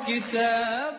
كتاب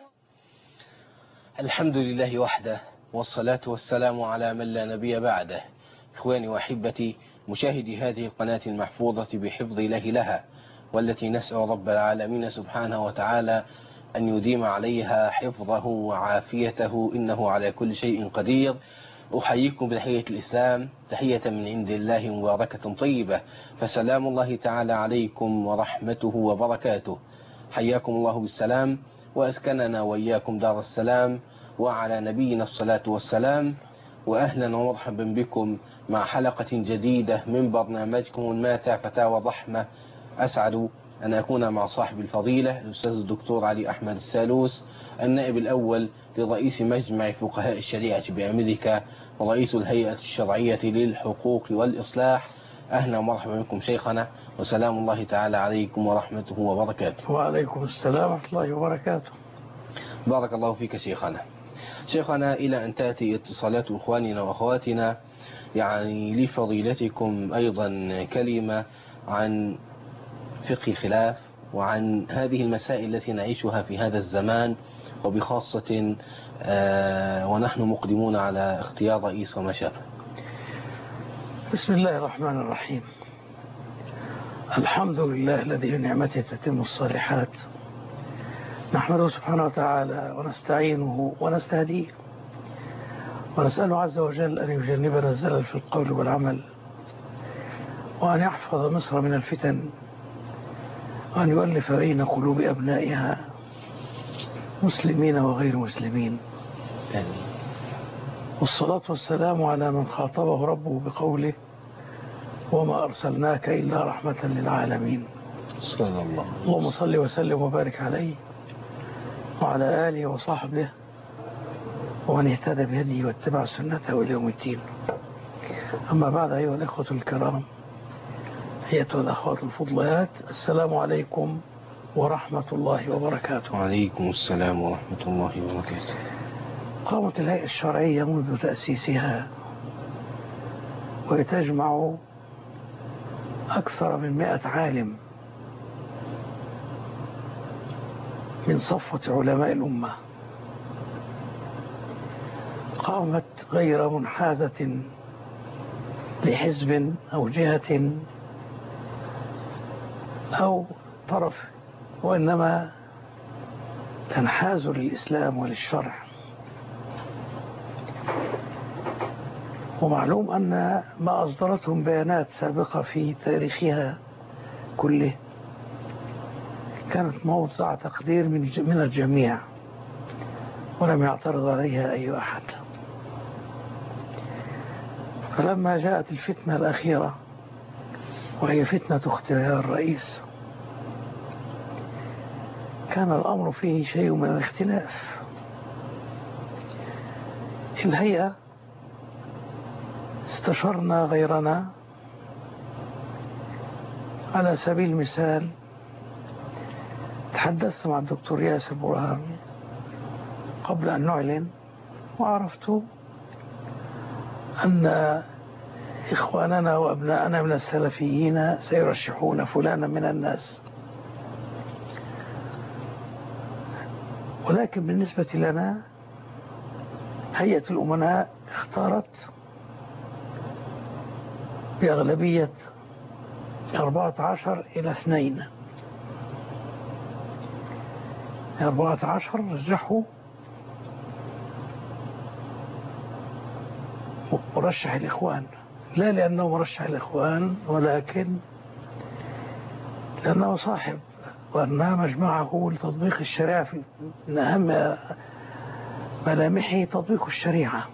الحمد لله وحده، والصلاة والسلام على من لا نبي بعده. إخواني وأحبتي مشاهدي هذه القناة المحفوظة بحفظ الله لها، والتي نسأل رب العالمين سبحانه وتعالى أن يديم عليها حفظه وعافيته، إنه على كل شيء قدير. أحييكم بتحية الإسلام، تحية من عند الله مباركة طيبة، فسلام الله تعالى عليكم ورحمته وبركاته. حياكم الله بالسلام، وأسكننا وإياكم دار السلام، وعلى نبينا الصلاة والسلام. وأهلا ومرحبا بكم مع حلقة جديدة من برنامجكم الماتع فتاوى الرحمة. أسعد أن أكون مع صاحب الفضيلة الأستاذ الدكتور علي أحمد السالوس، النائب الأول لرئيس مجمع فقهاء الشريعة بأمريكا ورئيس الهيئة الشرعية للحقوق والإصلاح. أهلا ومرحبا بكم شيخنا، وسلام الله تعالى عليكم ورحمته وبركاته. وعليكم السلام ورحمة الله وبركاته. بارك الله فيك شيخنا. شيخنا، إلى أن تأتي اتصالات إخواننا وأخواتنا، يعني لفضيلتكم أيضا كلمة عن فقه خلاف وعن هذه المسائل التي نعيشها في هذا الزمان، وبخاصة ونحن مقدمون على اختيار رئيس وما شابه. بسم الله الرحمن الرحيم. الحمد لله الذي بنعمته تتم الصالحات، نحمده سبحانه وتعالى ونستعينه ونستهديه، ونسأله عز وجل أن يجنبنا الزلل في القول والعمل، وأن يحفظ مصر من الفتن، وأن يؤلف بين قلوب أبنائها مسلمين وغير مسلمين. والصلاة والسلام على من خاطبه ربه بقوله: وما أرسلناك إلا رحمة للعالمين. صلى الله عليه وسلم. اللهم صل وسلم وبارك عليه وعلى آله وصحبه ومن اهتدى بهديه واتبع سنته إلى يوم الدين. أما بعد، أيها الإخوة الكرام، أيتها الأخوات الفضليات، السلام عليكم ورحمة الله وبركاته. وعليكم السلام ورحمة الله وبركاته. قامت الهيئة الشرعية منذ تأسيسها وتجمع أكثر من 100 عالم من صفوة علماء الأمة، قامت غير منحازة لحزب أو جهة أو طرف، وإنما تنحاز للإسلام وللشرع. ومعلوم أن ما أصدرتهم بيانات سابقة في تاريخها كله كانت موضع تقدير من الجميع، ولم يعترض عليها أي أحد. فلما جاءت الفتنة الأخيرة، وهي فتنة اختيار الرئيس، كان الأمر فيه شيء من الاختلاف. الهيئة استشرنا غيرنا. على سبيل المثال، تحدثت مع الدكتور ياسر برهامي قبل أن نعلن، وعرفت أن إخواننا وأبناءنا من السلفيين سيرشحون فلانا من الناس، ولكن بالنسبة لنا هيئة الأمناء اختارت بأغلبية 14-2. 14 رجحوا مرشح الإخوان، لا لأنه مرشح الإخوان، ولكن لأنه صاحب برنامج معه لتطبيق الشريعة، من أهم ملامحه تطبيق الشريعة.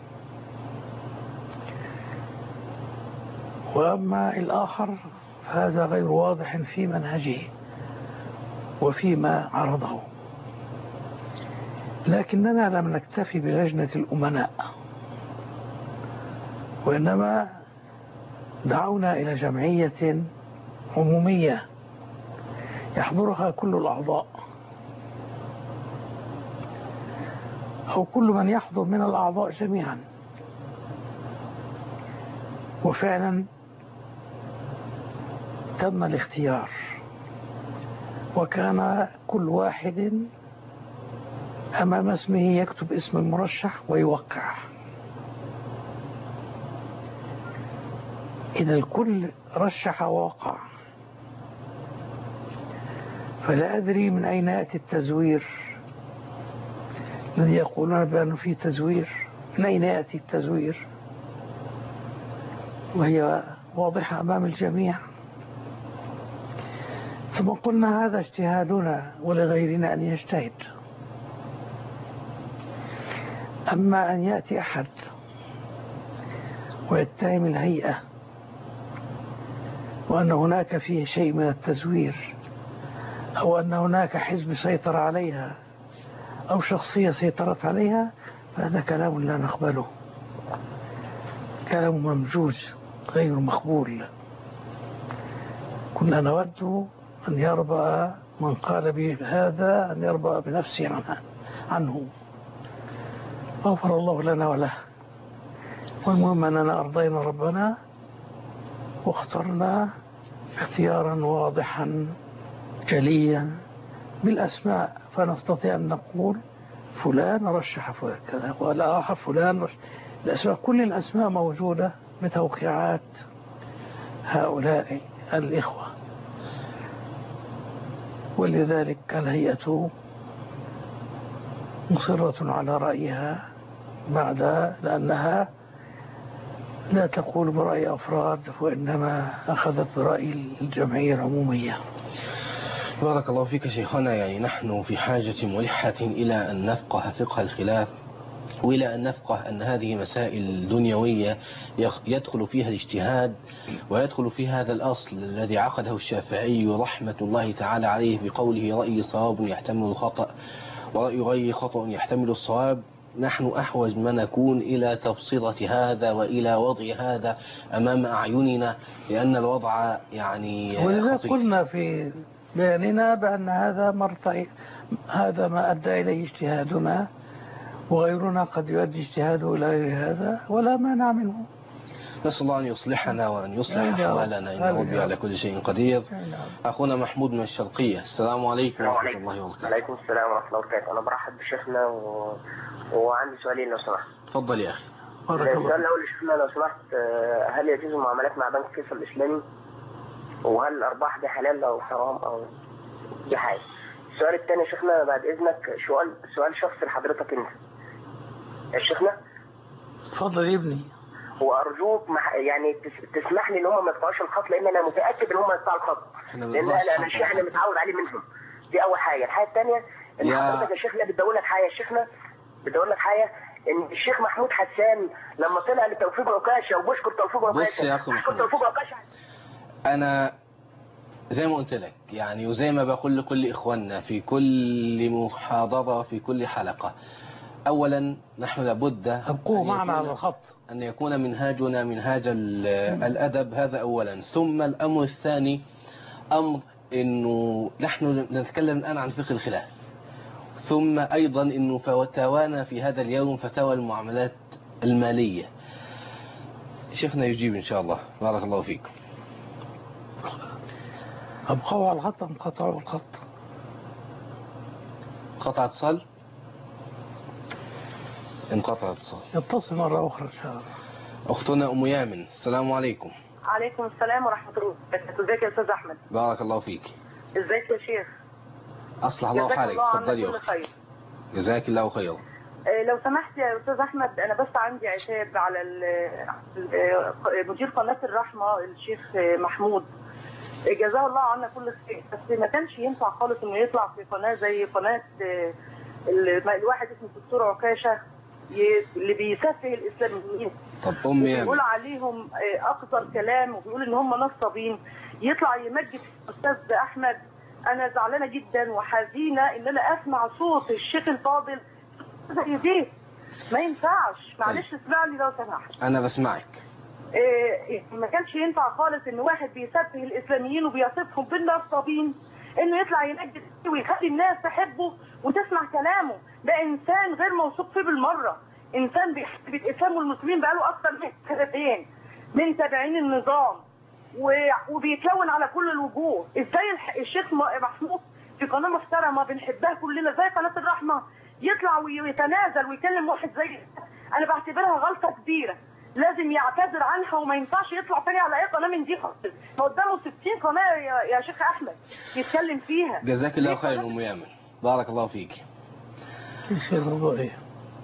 وأما الآخر فهذا غير واضح في منهجه وفيما عرضه. لكننا لم نكتفي بلجنة الأمناء، وإنما دعونا إلى جمعية عمومية يحضرها كل الأعضاء، أو كل من يحضر من الأعضاء جميعا. وفعلا تم الاختيار، وكان كل واحد أمام اسمه يكتب اسم المرشح ويوقع. إذا الكل رشح ووقع، فلا أدري من أين يأتي التزوير الذي يقولون بأنه في تزوير. من أين يأتي التزوير وهي واضحة أمام الجميع؟ ثم قلنا هذا اجتهادنا ولغيرنا أن يجتهد. أما أن يأتي أحد ويتهم الهيئة وأن هناك فيه شيء من التزوير، أو أن هناك حزب سيطر عليها أو شخصية سيطرت عليها، فهذا كلام لا نقبله، كلام ممجوز غير مقبول. كنا نود أن يربى من قال بهذا أن يربى بنفسه عنه. غفر الله لنا وله. والمهم أننا أرضينا ربنا واخترنا اختيارا واضحا جليا بالأسماء، فنستطيع أن نقول فلان رشح فلان كذا ولا آخر فلان رشح. الأسماء كل الأسماء موجودة بتوقيعات هؤلاء الإخوة، ولذلك الهيئة مصرة على رأيها لأنها لا تقول برأي أفراد وإنما أخذت برأي الجمعية العمومية. بارك الله فيك شيخنا. يعني نحن في حاجة ملحة إلى أن نفقه فقه الخلاف، وإلى أن نفقه أن هذه مسائل دنيوية يدخل فيها الاجتهاد، ويدخل في هذا الأصل الذي عقده الشافعي رحمة الله تعالى عليه بقوله رأي صواب يحتمل الخطأ ورأي غير خطأ يحتمل الصواب. نحن أحوج ما نكون إلى تبسيطة هذا وإلى وضع هذا أمام أعيننا، لأن الوضع يعني ولذلك قلنا في بياننا بأن هذا ما أدى إليه اجتهادنا، وغيرنا قد يؤدي اجتهاده إلى غير هذا ولا مانع منه. نسأل الله أن يصلحنا وأن يصلح أحوالنا، إنه به على كل شيء قدير. أخونا محمود من الشرقية، السلام عليكم ورحمة الله وبركاته. وعليكم السلام ورحمة الله وبركاته. أنا برحب بشيخنا وعندي سؤالين لو سمحت. تفضل يا أخي. السؤال الأول لشيخنا لو سمحت، هل يجوز المعاملات مع بنك فيصل الإسلامي؟ وهل الأرباح دي حلال أو حرام أو دي حاجة؟ السؤال الثاني يا شيخنا بعد إذنك سؤال شخصي لحضرتك أنت يا شيخنا. تفضل يا ابني. وارجوك يعني تسمح لي ان هم ما يقطعوش الخط، لان انا متاكد ان هم يقطعوا الخط، لان انا شيخ انا متعود عليه منهم. دي اول حاجه. الحاجه الثانيه ان حضرتك يا شيخنا بدي اقول لك حاجه يا شيخنا، بدي اقول لك حاجه ان الشيخ محمود حسان لما طلع لتوفيق عكاشه وبشكر توفيق عكاشه انا زي ما قلت لك يعني، وزي ما بقول لكل اخواننا في كل محاضره في كل حلقه، أولا نحن لابد أبقوا معنا على الخط أن يكون منهاجنا منهاج الأدب، هذا أولا. ثم الأمر الثاني أمر أنه نحن نتكلم الآن عن فقه الخلاف، ثم أيضا أنه فتاوانا في هذا اليوم فتاوى المعاملات المالية. شيخنا يجيب إن شاء الله. بارك الله فيكم. أبقوا على الخط أم قطعوا الخط؟ قطع اتصال، انقطع اتصال. يتصل مرة أخرى إن شاء الله. أختنا أم يامن، السلام عليكم. عليكم السلام ورحمة الله وبركاته. ازيك يا أستاذ أحمد؟ بارك الله فيك. ازيك يا شيخ؟ أصلح الله حالك. تفضلي يا أختي. جزاك الله خيرا. لو سمحت يا أستاذ أحمد، أنا بس عندي عتاب على مدير قناة الرحمة الشيخ محمود، جزاه الله عنا كل خير، بس ما كانش ينفع خالص إنه يطلع في قناة زي قناة الواحد اسمه الدكتور عكاشة اللي بيسفه الإسلاميين. طب أم يامن بيقول عليهم أقذر كلام وبيقول إن هم نصابين، يطلع يمجد الأستاذ أحمد. أنا زعلانة جدا وحزينة إن أنا أسمع صوت الشيخ الفاضل زي دي. ما ينفعش. معلش اسمعني لو سمحت. أنا بسمعك. ما كانش ينفع خالص إن واحد بيسفه الإسلاميين وبيصفهم بالنصابين إنه يطلع يمجد ويخلي الناس تحبه وتسمع كلامه. ده إنسان غير موثوق فيه بالمرة، إنسان بيحب الإسلام والمسلمين بقاله أكثر من سنتين، من تابعين النظام وبيتلون على كل الوجوه. إزاي الشيخ محمود في قناه محترمه بنحبها كلنا زي قناه الرحمه، يطلع ويتنازل ويكلم واحد زي، انا بعتبرها غلطه كبيره، لازم يعتذر عنها وما ينفعش يطلع تاني على اي قناه من دي خالص. ما قدامه 60 قناه يا شيخ احمد يتكلم فيها. جزاك الله خير ام يامن، بارك الله فيك. ايش الموضوع ايه؟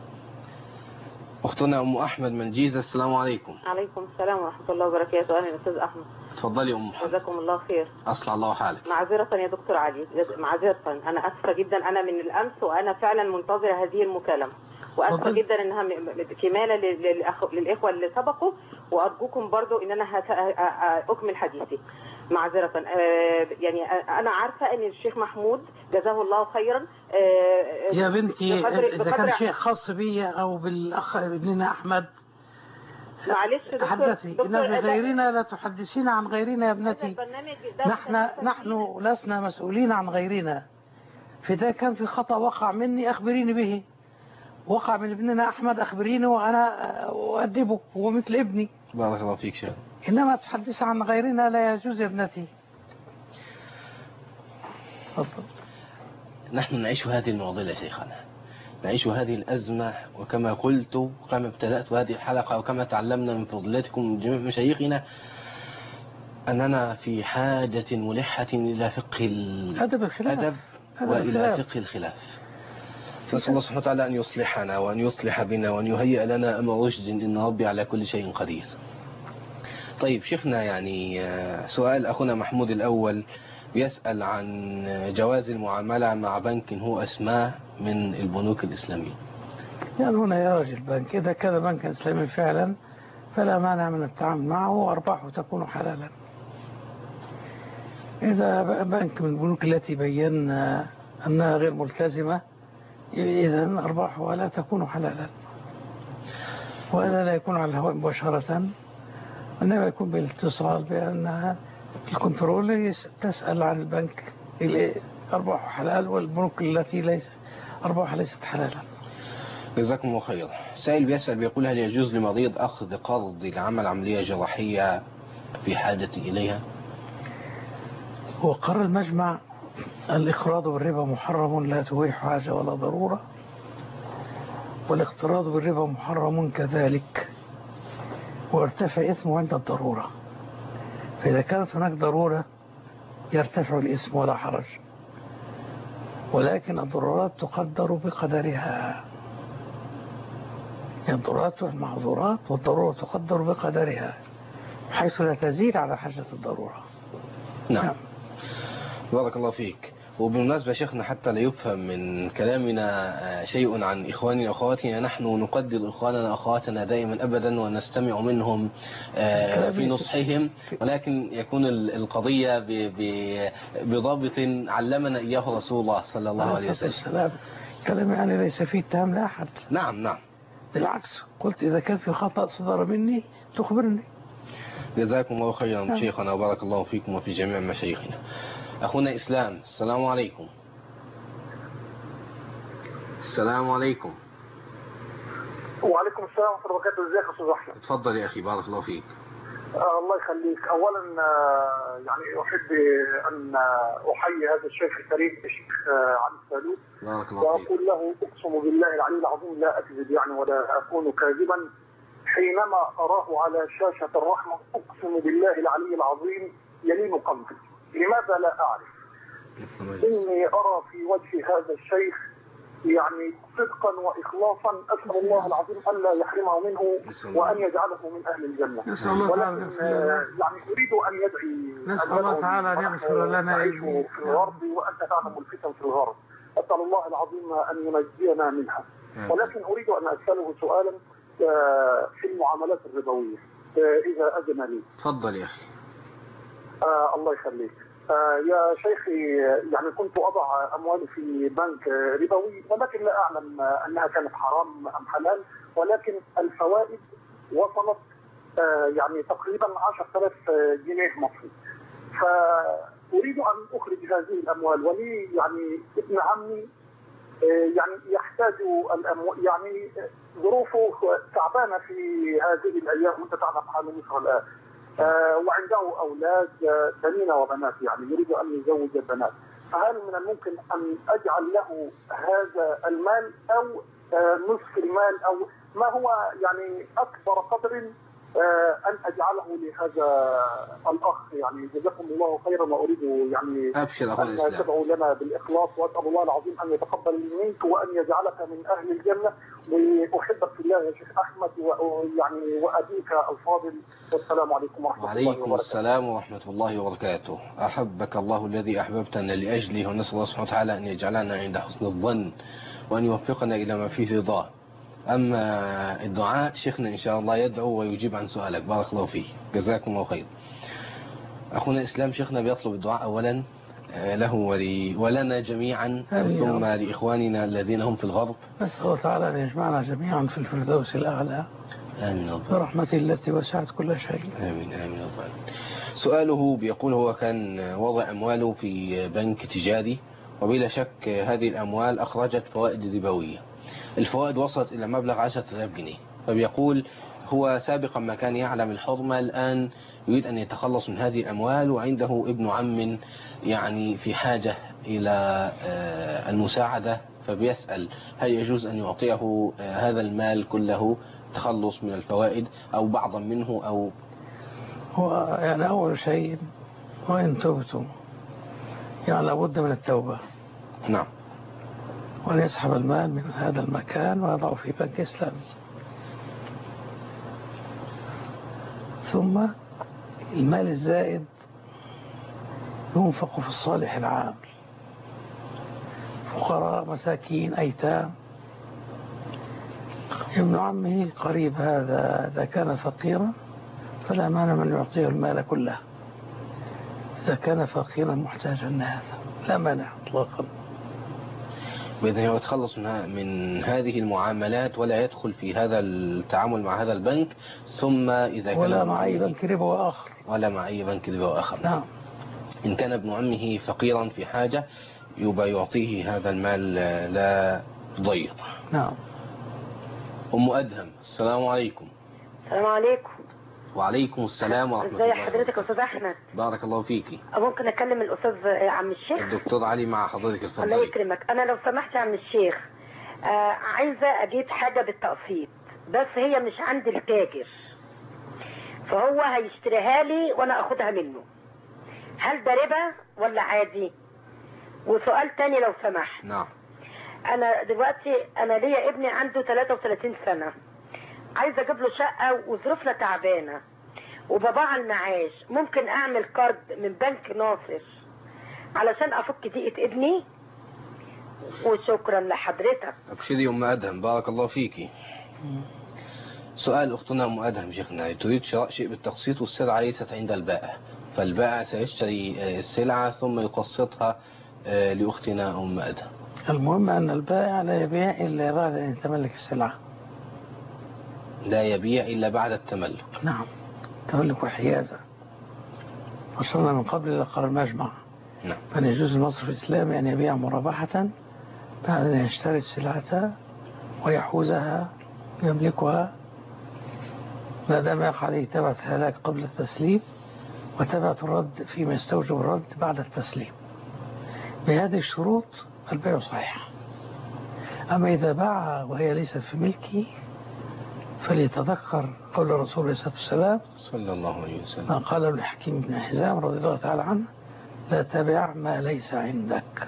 اختنا ام احمد من جيزه، السلام عليكم. عليكم السلام ورحمه الله وبركاته. اهلا استاذ احمد. اتفضلي ام محمد. جزاكم الله خير. اصلح الله حالك. معذره يا دكتور علي، معذره، انا اسفه جدا، انا من الامس وانا فعلا منتظره هذه المكالمه، واسفه جدا انها كماله للاخوه اللي سبقوا، وارجوكم برضو ان انا اكمل حديثي معذره. يعني انا عارفه ان الشيخ محمود جزاه الله خيرا يا بنتي اذا كان شيء خاص بي او بالاخ ابننا احمد معلش تحدثي، إن بغيرنا لا تحدثين عن غيرنا يا ابنتي. نحن لسنا مسؤولين عن غيرنا، فإذا كان في خطأ وقع مني أخبريني به، وقع من ابننا أحمد أخبريني وأنا أؤدبه، هو مثل ابني. بارك الله فيك شيخ. إنما تحدث عن غيرنا لا يجوز يا ابنتي. تفضل. نحن نعيش هذه المعضلة يا شيخنا، نعيش هذه الأزمة، وكما قلت وكما ابتدأت هذه الحلقة وكما تعلمنا من فضلاتكم جميع مشايخنا أننا في حاجة ملحة إلى فقه الأدب وإلى فقه الخلاف. نسأل الله سبحانه وتعالى أن يصلحنا وأن يصلح بنا وأن يهيئ لنا أمر رشد، إن ربي على كل شيء قدير. طيب شيخنا، يعني سؤال أخونا محمود الأول يسأل عن جواز المعاملة مع بنك هو أسماه من البنوك الإسلامية. يعني هنا يا رجل بنك، إذا كان بنكا إسلامي فعلا فلا مانع من التعامل معه وأرباحه تكون حلالا. إذا بنك من البنوك التي بينا أنها غير ملتزمة إذن أرباحها لا تكون حلالا، وهذا لا يكون على الهواء مباشرة، إنما يكون بالاتصال بأنها الكنترول تسأل عن البنك اللي أرباحه حلال والبنوك التي ليس أرباحها ليست حلالا. جزاكم الله خير. سائل بيسأل بيقول: هل يجوز لمريض أخذ قرض لعمل عملية جراحية في حاجة إليها؟ هو قرر المجمع الاقراض بالربا محرم لا تبيح حاجة ولا ضرورة، والاقتراض بالربا محرم كذلك، وارتفع إثمه عند الضرورة. فإذا كانت هناك ضرورة يرتفع الإثم ولا حرج، ولكن الضرورات تقدر بقدرها، يعني الضرورات والمعذورات والضرورة تقدر بقدرها حيث لا تزيد على حاجة الضرورة. نعم. بارك الله فيك. وبالمناسبة شيخنا، حتى لا يفهم من كلامنا شيء عن إخواننا وأخواتنا، نحن نقدر إخواننا وأخواتنا دائما أبدا ونستمع منهم في نصحهم، ولكن يكون القضية بضابط علمنا إياه رسول الله صلى الله عليه وسلم. كلام يعني ليس فيه اتهام لأحد. نعم نعم، بالعكس، قلت إذا كان في خطأ صدر مني تخبرني. جزاكم الله خيرا شيخنا وبارك الله فيكم وفي جميع مشايخنا. أخونا إسلام، السلام عليكم. السلام عليكم. وعليكم السلام ورحمة الله وبركاته. ازيك يا أستاذ أحمد؟ اتفضل يا أخي، بارك الله فيك. الله يخليك. أولا يعني أحب أن أحيي هذا الشيخ الكريم الشيخ علي السالوت، وأقول له أقسم بالله العلي العظيم لا أكذب يعني ولا أكون كاذبا حينما أراه على شاشة الرحمة، أقسم بالله العلي العظيم يلين قلبي. لماذا لا أعرف؟ إني أرى في وجه هذا الشيخ يعني صدقا وإخلاصا، أسأل الله العظيم ألا يحرمه منه وأن يجعله من أهل الجنة. ولكن يعني أريد أن يدعي، نسأل الله تعالى أن يغفر لنا نعيش في الغرب وأنت تعلم الفتن في الغرب، أسأل الله العظيم أن ينجينا منها. ولكن أريد أن أسأله سؤالا في المعاملات الربوية إذا أذن لي. تفضل يا أخي. الله يخليك. يا شيخي، يعني كنت أضع أموالي في بنك ربوي، ولكن لا أعلم أنها كانت حرام أم حلال، ولكن الفوائد وصلت يعني تقريبا 10,000 جنيه مصري. فأريد أن أخرج هذه الأموال، ولي يعني ابن عمي يعني يحتاج الأموال، يعني ظروفه تعبانة في هذه الأيام، وأنت تعلم حال مصر الآن. وعنده أولاد بنين وبنات، يعني يريد أن يزوج البنات. هل من الممكن أن أجعل له هذا المال أو نصف المال، أو ما هو يعني أكبر قدر أن أجعله لهذا الأخ؟ يعني جزاكم الله خيرا، وأريد يعني أن تدعو لنا بالإخلاص، وأسأل الله العظيم أن يتقبل منك وأن يجعلك من أهل الجنة. وأحبك في الله يا شيخ أحمد، ويعني وأبيك الفاضل، والسلام عليكم ورحمة الله وبركاته. وعليكم السلام ورحمة الله وبركاته. أحبك الله الذي أحببتنا لأجله، ونسأل الله سبحانه وتعالى أن يجعلنا عند حسن الظن وأن يوفقنا إلى ما فيه رضاه. أما الدعاء شيخنا إن شاء الله يدعو ويجيب عن سؤالك، بارك الله فيه، جزاكم الله خير. أخونا إسلام شيخنا بيطلب الدعاء أولا له ولنا جميعا، ثم لإخواننا الذين هم في الغرب. نسأل الله تعالى أن يجمعنا جميعا في الفردوس الأعلى، آمين برحمته التي وسعت كل شيء. آمين آمين رب. سؤاله بيقول هو كان وضع أمواله في بنك تجاري، وبلا شك هذه الأموال أخرجت فوائد ربوية. الفوائد وصلت إلى مبلغ 10,000 جنيه، فبيقول هو سابقا ما كان يعلم الحرمة، الآن يريد أن يتخلص من هذه الأموال، وعنده ابن عم يعني في حاجة إلى المساعدة، فبيسأل هل يجوز أن يعطيه هذا المال كله تخلص من الفوائد أو بعضا منه؟ أو هو يعني أول شيء وإن تبتم يعني لابد من التوبة. نعم. وأن يسحب المال من هذا المكان ويضعه في بنك إسلامي، ثم المال الزائد ينفق في الصالح العام، فقراء مساكين أيتام. ابن عمه قريب هذا إذا كان فقيرا فلا مانع من يعطيه المال كله، إذا كان فقيرا محتاجا لهذا لا مانع اطلاقا. بإذن الله يتخلص من هذه المعاملات ولا يدخل في هذا التعامل مع هذا البنك، ثم إذا كان ولا مع أي بنك ربا آخر، ولا مع أي بنك ربا آخر. نعم. إن كان ابن عمه فقيرا في حاجة يبقى يعطيه هذا المال لا ضيق. نعم. أم أدهم السلام عليكم. السلام عليكم. وعليكم السلام ورحمة الله. ازي حضرتك يا أستاذ أحمد؟ بارك الله فيكي. ممكن أكلم الأستاذ عم الشيخ؟ الدكتور علي مع حضرتك، اتفضلي. الله يكرمك. أنا لو سمحت يا عم الشيخ عايزة أجيب حاجة بالتقسيط، بس هي مش عند التاجر، فهو هيشتريها لي وأنا أخدها منه. هل ده ربا ولا عادي؟ وسؤال تاني لو سمحت. نعم. أنا دلوقتي ليا ابني عنده 33 سنة، عايزة أجيب له شقة وظروفنا تعبانة وباباه على المعاش، ممكن أعمل كارد من بنك ناصر علشان أفك ضيقة ابني؟ وشكرا لحضرتك. أبشري أم أدهم، بارك الله فيكي. سؤال أختنا أم أدهم شيخنا، تريد شراء شيء بالتقسيط والسلعة ليست عند البائع، فالبائع سيشتري السلعة ثم يقسطها لأختنا أم أدهم. المهم أن البائع لا يبيع إلا بعد أن يتملك السلعة. لا يبيع إلا بعد التملك. نعم، تملك وحيازة. وصلنا من قبل إلى قرار المجمع. نعم. فأن يجوز المصرف الإسلامي أن يبيع مرابحة بعد أن يشتري السلعة ويحوزها ويملكها، ما دام يقع عليه تبعة هلاك قبل التسليم وتبعة الرد فيما يستوجب الرد بعد التسليم. بهذه الشروط البيع صحيح. أما إذا باع وهي ليست في ملكه فليتذكر قول الرسول عليه الصلاة والسلام صلى الله عليه وسلم ما قال الحكيم بن حزام رضي الله تعالى عنه: لا تبع ما ليس عندك.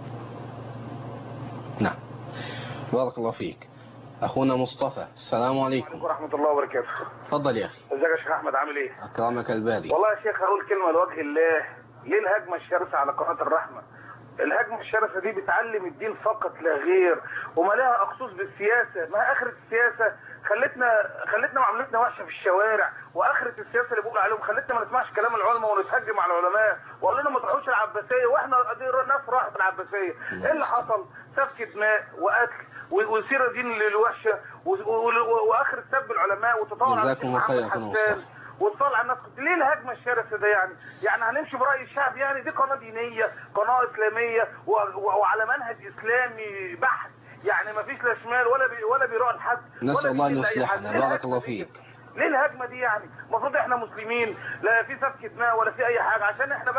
نعم، بارك الله فيك. أخونا مصطفى السلام عليكم. ورحمة الله وبركاته. تفضل يا أخي. ازيك يا شيخ أحمد، عامل إيه؟ أكرمك الباري. والله يا شيخ هقول كلمة لوجه الله. ليه الهجمة الشرسة على قناة الرحمة؟ الهجمة الشرسة دي بتعلم الدين فقط لا غير، وما لها أخصوص بالسياسة. ما آخرة السياسة خلتنا معاملتنا وحشة في الشوارع، وآخرة السياسة اللي بيقول عليهم خلتنا ما نسمعش كلام العلماء ونتهجم على العلماء، وقال لنا ما تروحوش العباسية، واحنا ناس راحت العباسية. ايه اللي حصل؟ سفك دماء وقتل وسيرة دين الوحشة، واخر سب العلماء وتطور على محمد حسان والصلاة على الناس. ليه الهجمة الشرسة ده؟ يعني هنمشي برأي الشعب؟ يعني دي قناة دينية، قناة إسلامية وعلى منهج إسلامي بحت، يعني ما فيش لا شمال ولا بيراء لحد. نسأل الله أن يصلحنا، بارك الله فيك. ليه الهجمة دي؟ يعني المفروض احنا مسلمين، لا في سفك دماء ولا في اي حاجة، عشان احنا بس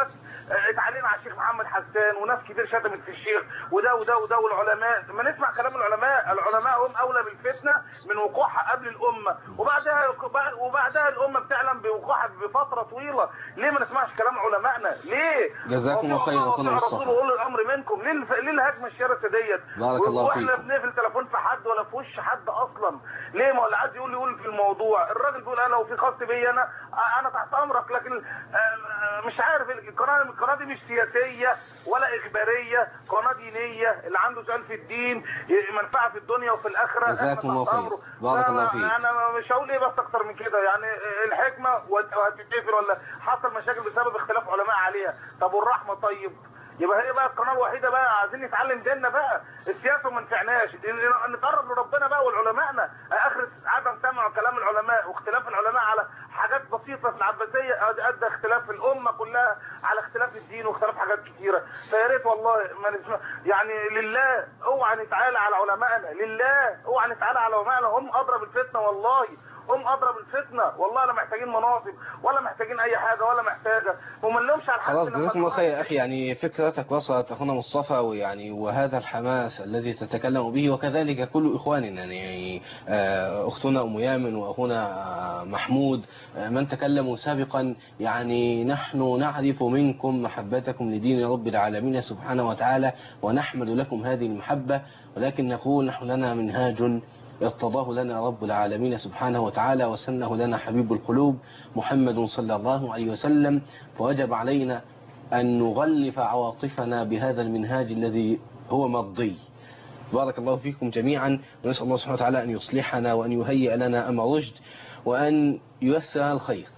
اتعلينا على الشيخ محمد حسان وناس كتير شتمت في الشيخ وده وده وده، والعلماء ما نسمع كلام العلماء هم اولى بالفتنه من وقوعها قبل الامه، وبعدها الامه بتعلم بوقوعها بفتره طويله. ليه ما نسمعش كلام علمائنا؟ ليه؟ جزاكم الله خيرا اخونا مصطفى. وقول الامر منكم. ليه الهجمه الشرسه ديت؟ بارك الله فيكم. واحنا بنقفل تليفون في حد ولا في وش حد اصلا؟ ليه؟ ما اللي عايز يقول في الموضوع. الراجل بيقول انا لو في خاص بيا انا تحت امرك، لكن مش عارف القناه دي مش سياسيه ولا اخباريه، قناه دينيه. اللي عنده سؤال في الدين منفعه في الدنيا وفي الاخره. جزاكم الله خير. بارك الله فيك. انا مش هقول ايه بس اكتر من كده، يعني الحكمه وهتتقفل ولا حصل مشاكل بسبب اختلاف علماء عليها. طب والرحمه طيب؟ يبقى هي بقى القناه الوحيده بقى. عايزين نتعلم ديننا بقى. السياسه ما نفعناش، نتقرب لربنا بقى ولعلمائنا. اخر عدم سمع كلام العلماء واختلاف العلماء على حاجات بسيطه في العباسيه ادى اختلاف الامه كلها على اختلاف الدين واختلاف حاجات كثيره. فيا ريت والله ما نسمع، يعني لله اوعى نتعالى على علمائنا، لله اوعى نتعالى على علمائنا. هم اضرب الفتنه والله، هم اضرب الفتنه والله. لا محتاجين مناصب ولا محتاجين اي حاجه ولا محتاجه، وما نلومش على خلاص. جزاكم الله خير يا اخي، يعني فكرتك وصلت اخونا مصطفى، ويعني وهذا الحماس الذي تتكلم به وكذلك كل اخواننا، يعني اختنا ام يامن واخونا محمود من تكلموا سابقا. يعني نحن نعرف منكم محبتكم لدين رب العالمين سبحانه وتعالى، ونحمد لكم هذه المحبه، ولكن نقول نحن لنا منهاج ارتضاه لنا رب العالمين سبحانه وتعالى، وسنه لنا حبيب القلوب محمد صلى الله عليه وسلم، فوجب علينا أن نغلف عواطفنا بهذا المنهاج الذي هو مرضي. بارك الله فيكم جميعا، ونسأل الله سبحانه وتعالى أن يصلحنا وأن يهيئ لنا أمر رشد وأن ييسر الخير.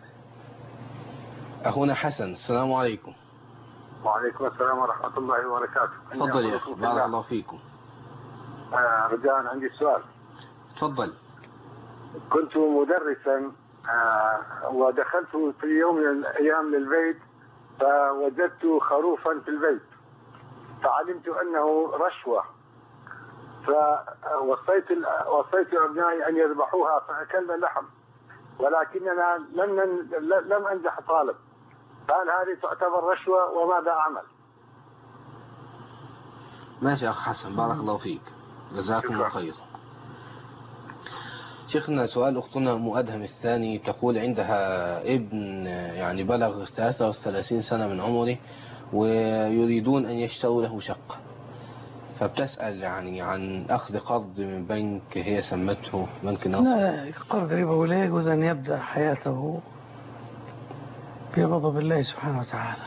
أخونا حسن، السلام عليكم. وعليكم السلام ورحمة الله وبركاته. تفضل يا أخي. بارك الله فيكم. رجاء عندي سؤال. تفضل. كنت مدرسا ودخلت في يوم من الأيام للبيت، فوجدت خروفا في البيت، فعلمت أنه رشوة، فوصيت أبنائي أن يذبحوها فأكلنا اللحم، ولكننا لم أنجح طالب. فهل هذه تعتبر رشوة وماذا أعمل؟ ماشي أخ حسن، بارك الله فيك، جزاكم الله خير. شيخنا سؤال أختنا أم أدهم الثاني، تقول عندها ابن يعني بلغ 33 سنة من عمره ويريدون أن يشتروا له شقة، فبتسأل يعني عن أخذ قرض من بنك هي سمته بنك ناصر. لا، قرض ربوي لا يجوز أن يبدأ حياته بغضب الله سبحانه وتعالى.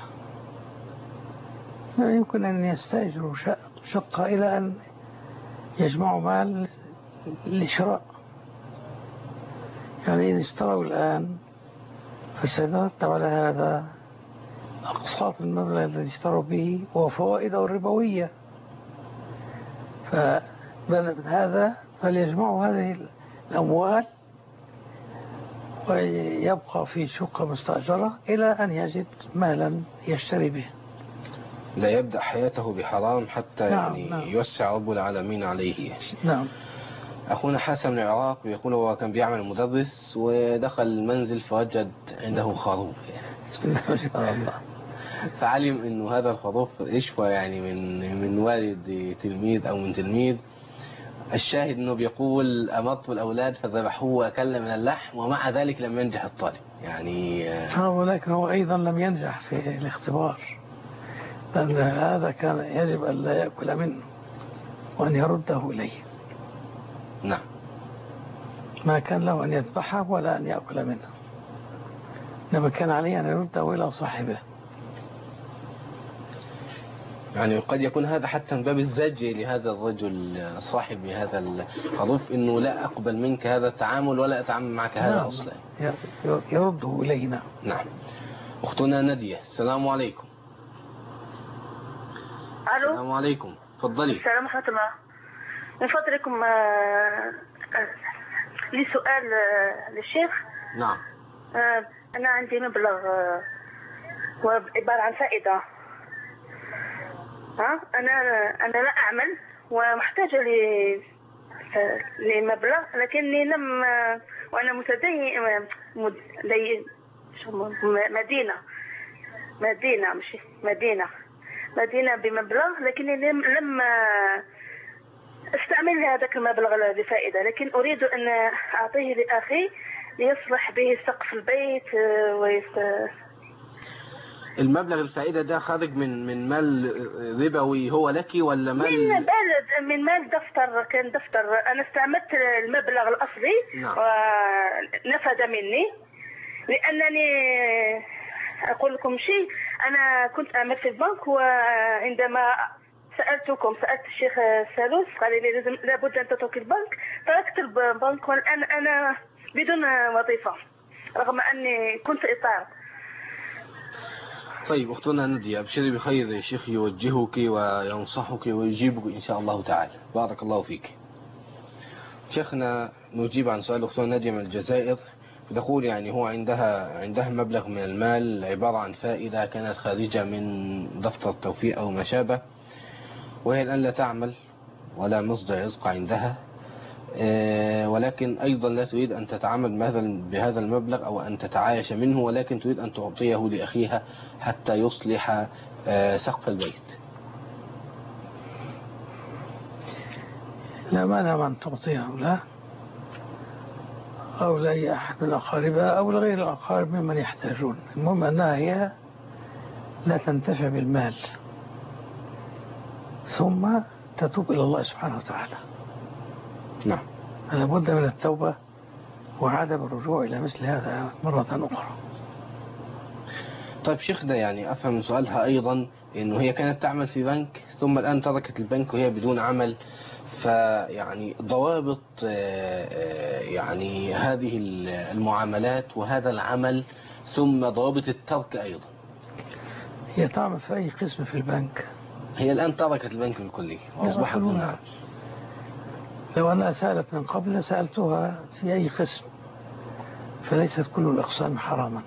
لا يمكن أن يستأجروا شقة إلى أن يجمعوا مال لشراء. يعني إذا اشتروا الآن فسيترتب على هذا أقساط المبلغ الذي اشتروا به وفوائده الربوية، فبدأ من هذا فليجمعوا هذه الأموال ويبقى في شقة مستأجرة إلى أن يجد مالا يشتري به. لا يبدأ حياته بحرام حتى نعم يعني نعم. يوسع رب العالمين عليه. نعم. أخونا حسن من العراق بيقول هو كان بيعمل مدرس ودخل المنزل فوجد عنده خروف فعلم انه هذا الخروف رشوة يعني من والد تلميذ او من تلميذ. الشاهد انه بيقول امرت الاولاد فذبحوه واكلنا من اللحم، ومع ذلك لم ينجح الطالب يعني. ولكن هو ايضا لم ينجح في الاختبار، لان هذا كان يجب ان لا ياكل منه وان يرده اليه. نعم. ما كان له ان يذبحه ولا ان ياكل منه، انما كان عليه ان يرده الى صاحبه. يعني قد يكون هذا حتى من باب الزج لهذا الرجل صاحب هذا الخروف، انه لا اقبل منك هذا التعامل ولا اتعامل معك هذا. نعم. اصلا يرده الينا. نعم. اختنا نادية، السلام عليكم. الو. السلام عليكم، تفضلي. السلام ورحمة الله. من فضلكم لي سؤال للشيخ. نعم. انا عندي مبلغ وعبارة عن فائدة. أنا لا أعمل ومحتاجة لمبلغ، لكني لم، وأنا مدينة مدينة مش مدينة بمبلغ، لكني لم استعمل هذاك المبلغ لفائدة، لكن أريد أن أعطيه لأخي ليصلح به سقف البيت المبلغ الفائدة ده خارج من مال ربوي هو لك ولا مال؟ من مال دفتر، كان دفتر أنا استعملت المبلغ الأصلي. نعم. ونفد مني، لأنني أقول لكم شيء، أنا كنت أعمل في البنك، وعندما سألت الشيخ سالوس قال لي لابد أن تترك البنك، تركت البنك، والآن أنا بدون وظيفة رغم أني كنت إطار. طيب أختنا نادية، أبشري بخير، يا شيخ يوجهك وينصحك ويجيبك إن شاء الله تعالى. بارك الله فيك. شيخنا نجيب عن سؤال أختنا نادية من الجزائر، تقول يعني هو عندها مبلغ من المال عبارة عن فائدة كانت خارجة من دفتر التوفيق أو ما شابه، وهي الآن لا تعمل ولا مصدر رزق عندها، ولكن أيضا لا تريد أن تتعامل بهذا المبلغ أو أن تتعايش منه، ولكن تريد أن تعطيه لأخيها حتى يصلح سقف البيت. لا مانع من تعطيه له أو لأي أحد من أقاربها أو لغير الأقارب ممن يحتاجون. المهم أنها هي لا تنتفع بالمال، ثم تتوب إلى الله سبحانه وتعالى. نعم. لابد من التوبة وعدم الرجوع إلى مثل هذا مرة أخرى. طيب شيخ، ده يعني أفهم من سؤالها أيضا إنه هي كانت تعمل في بنك ثم الآن تركت البنك وهي بدون عمل، فيعني ضوابط يعني هذه المعاملات وهذا العمل ثم ضوابط الترك أيضا. هي تعمل في أي قسم في البنك؟ هي الآن تركت البنك بالكلية وأصبحت بدون عمل. لو أنا سألت من قبل سألتها في أي قسم، فليست كل الأقسام حراما.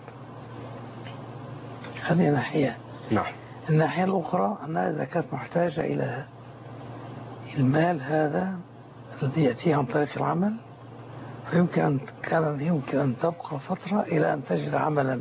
هذه ناحية. نعم. الناحية الأخرى أنها إذا كانت محتاجة إلى المال هذا الذي يأتيه عن طريق العمل، فيمكن أن تبقى فترة إلى أن تجد عملا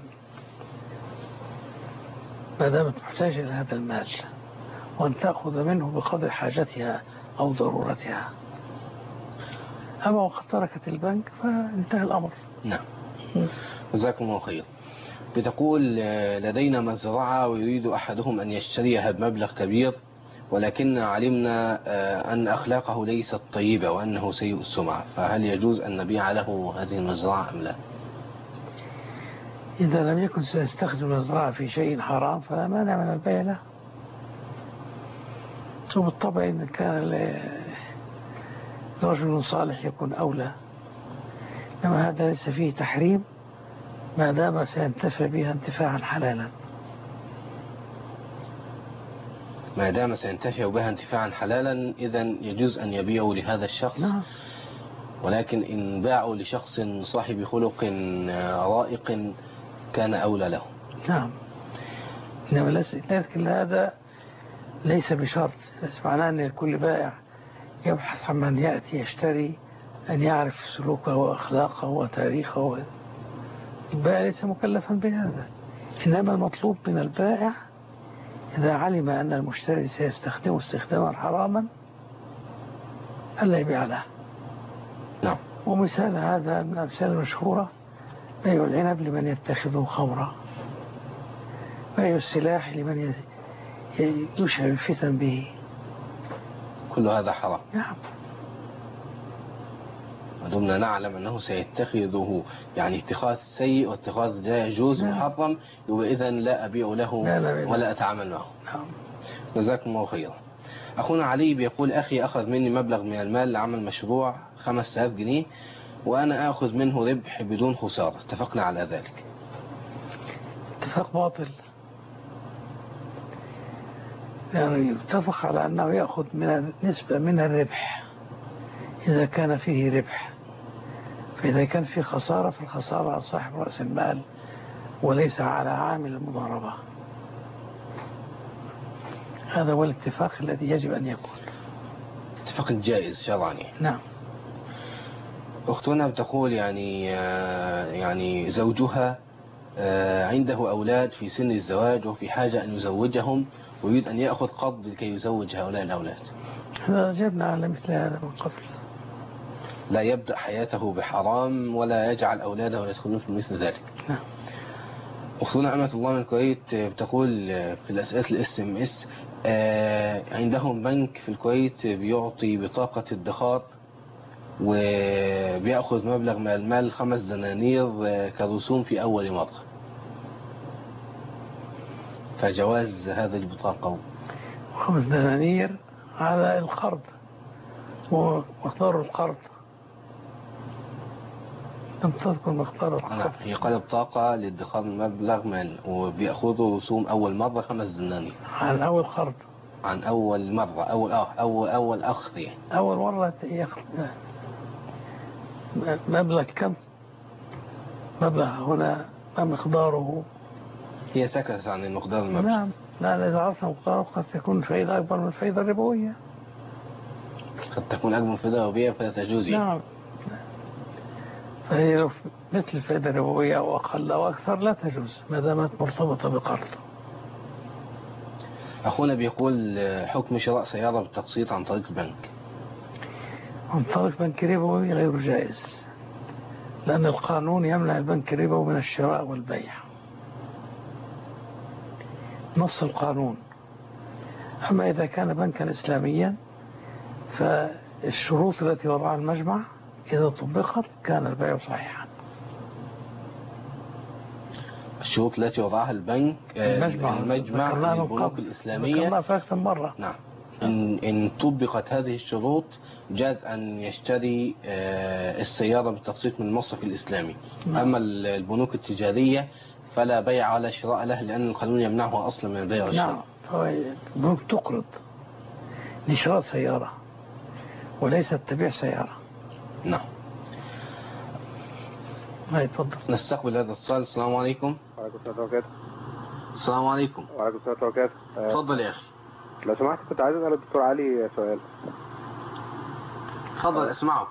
ما دامت محتاجة إلى هذا المال، وأن تأخذ منه بقدر حاجتها أو ضرورتها. أما وقد تركت البنك فانتهى الأمر. نعم. جزاكم الله خير. بتقول لدينا مزرعة ويريد أحدهم أن يشتريها بمبلغ كبير، ولكن علمنا أن أخلاقه ليست طيبة وأنه سيء السمعة، فهل يجوز أن نبيع له هذه المزرعة أم لا؟ إذا لم يكن سيستخدم المزرعة في شيء حرام فلا مانع من البيع له. وبالطبع إن كان رجل صالح يكون أولى، إنما هذا ليس فيه تحريم ما دام سينتفع بها انتفاعا حلالا. ما دام سينتفع بها انتفاعا حلالا إذن يجوز أن يبيعوا لهذا الشخص. نعم. ولكن إن باعوا لشخص صاحب خلق رائق كان أولى له. نعم. إنما لكن هذا ليس بشرط، بس معناه أن كل بائع يبحث عن من يأتي يشتري أن يعرف سلوكه وأخلاقه وتاريخه. البائع ليس مكلفا بهذا، إنما المطلوب من البائع إذا علم أن المشتري سيستخدمه استخداما حراما ألا يبيع له. نعم. ومثال هذا من الأمثال المشهورة بيع العنب لمن يتخذه خمرا، بيع السلاح لمن يشعل الفتن به. كل هذا حرام. نعم. ودمنا نعلم أنه سيتخذه يعني اتخاذ سيء واتخاذ لا يجوز محرم، وإذن لا أبيع له ولا أتعامل معه. نعم. جزاكم الله خيرا. أخونا علي بيقول أخي أخذ مني مبلغ من المال لعمل مشروع 5000 جنيه وأنا أخذ منه ربح بدون خسارة، اتفقنا على ذلك. اتفاق باطل، يعني يتفق على أنه يأخذ من نسبة من الربح إذا كان فيه ربح، فإذا كان فيه خسارة فالخسارة على صاحب رأس المال وليس على عامل المضاربة. هذا هو الاتفاق الذي يجب أن يكون اتفاق جائز شرعا. نعم. أختنا بتقول يعني زوجها عنده أولاد في سن الزواج وفي حاجة أن يزوجهم ويريد أن يأخذ قرض لكي يزوج هؤلاء الأولاد. جبنا على مثل هذا من قبل. لا يبدأ حياته بحرام ولا يجعل أولاده يدخلون في مثل ذلك. نعم. أختنا أمة الله من الكويت بتقول في الأسئلة الSMS عندهم بنك في الكويت بيعطي بطاقة ادخار وبيأخذ مبلغ من المال 5 دنانير كرسوم في أول مرة، فجواز هذه البطاقة 5 دنانير على القرض ومقدار القرض. لم تذكر مقدار القرض. نعم، هي قال بطاقة لادخار مبلغ مال وبيأخذوا رسوم أول مرة 5 دنانير عن أول قرض، عن أول مرة، أول أخذ يعني. أول مرة يأخذ مبلغ كم؟ مبلغ هنا ما مقداره؟ هي سكتت عن المقدار المبلغ. نعم، لا إذا عرفنا مقداره قد تكون فائدة أكبر من الفائدة الربوية. قد تكون أكبر من الفائدة الربوية فلا تجوز. نعم، فهي لو مثل الفائدة الربوية أو أقل أو أكثر لا تجوز ما دامت مرتبطة بقرض. أخونا بيقول حكم شراء سيارة بالتقسيط عن طريق البنك. عن طريق بنك ربوي غير جائز، لأن القانون يمنع البنك الربوي من الشراء والبيع، نص القانون. أما إذا كان بنكا إسلاميا فالشروط التي وضعها المجمع إذا طبقت كان البيع صحيحا. الشروط التي وضعها المجمع للبنوك الإسلامية ذكرناها في أكثر مرة. نعم. إن طبقت هذه الشروط جاز أن يشتري السيارة بالتقسيط من المصرف الإسلامي. أما البنوك التجارية فلا بيع ولا شراء له، لأن القانون يمنعه أصلا من البيع والشراء. نعم، البنوك تقرض لشراء سيارة وليست تبيع سيارة. نعم. تفضل. نستقبل هذا السؤال. السلام عليكم. وعليكم السلام وبركاته. السلام عليكم. وعليكم السلام وبركاته. تفضل يا أخي. لو سمحت كنت عايز أسأل الدكتور علي سؤال. تفضل أسمعك.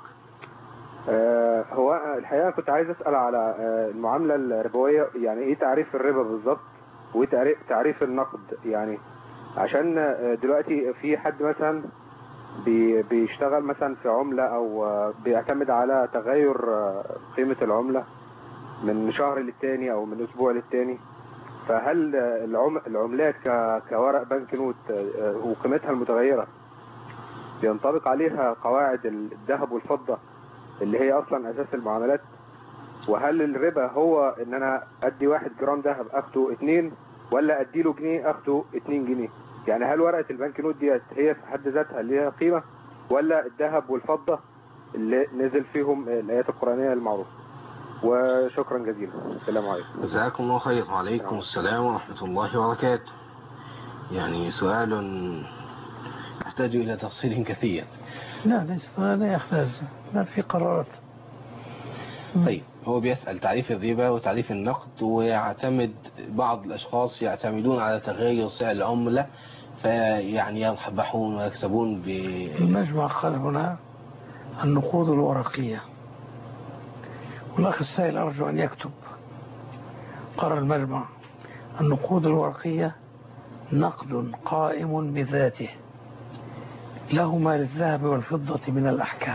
هو الحقيقة كنت عايز أسأل على المعاملة الربوية، يعني إيه تعريف الربا بالظبط وإيه تعريف النقد؟ يعني عشان دلوقتي في حد مثلا بيشتغل مثلا في عملة أو بيعتمد على تغير قيمة العملة من شهر للتاني أو من أسبوع للتاني، فهل العملات كورق بنك نوت وقيمتها المتغيرة بينطبق عليها قواعد الذهب والفضة اللي هي أصلا أساس المعاملات؟ وهل الربا هو إن أنا أدي 1 جرام ذهب أخده 2 ولا أدي له جنيه أخده 2 جنيه؟ يعني هل ورقة البنك نوت دي هي في حد ذاتها اللي هي قيمة ولا الذهب والفضة اللي نزل فيهم الآيات القرآنية المعروفة؟ وشكرا جزيلا. السلام عليكم. جزاكم الله خير. وعليكم السلام ورحمة الله وبركاته. يعني سؤال يحتاج إلى تفصيل كثير. لا يحتاج، لا في قرارات. طيب، هو بيسأل تعريف الربا وتعريف النقد، ويعتمد بعض الأشخاص يعتمدون على تغير سعر العملة فيعني يربحون ويكسبون المجمع قال هنا النقود الورقية، والأخ السائل أرجو أن يكتب. قرر المجمع النقود الورقية نقد قائم بذاته له ما للذهب والفضة من الأحكام.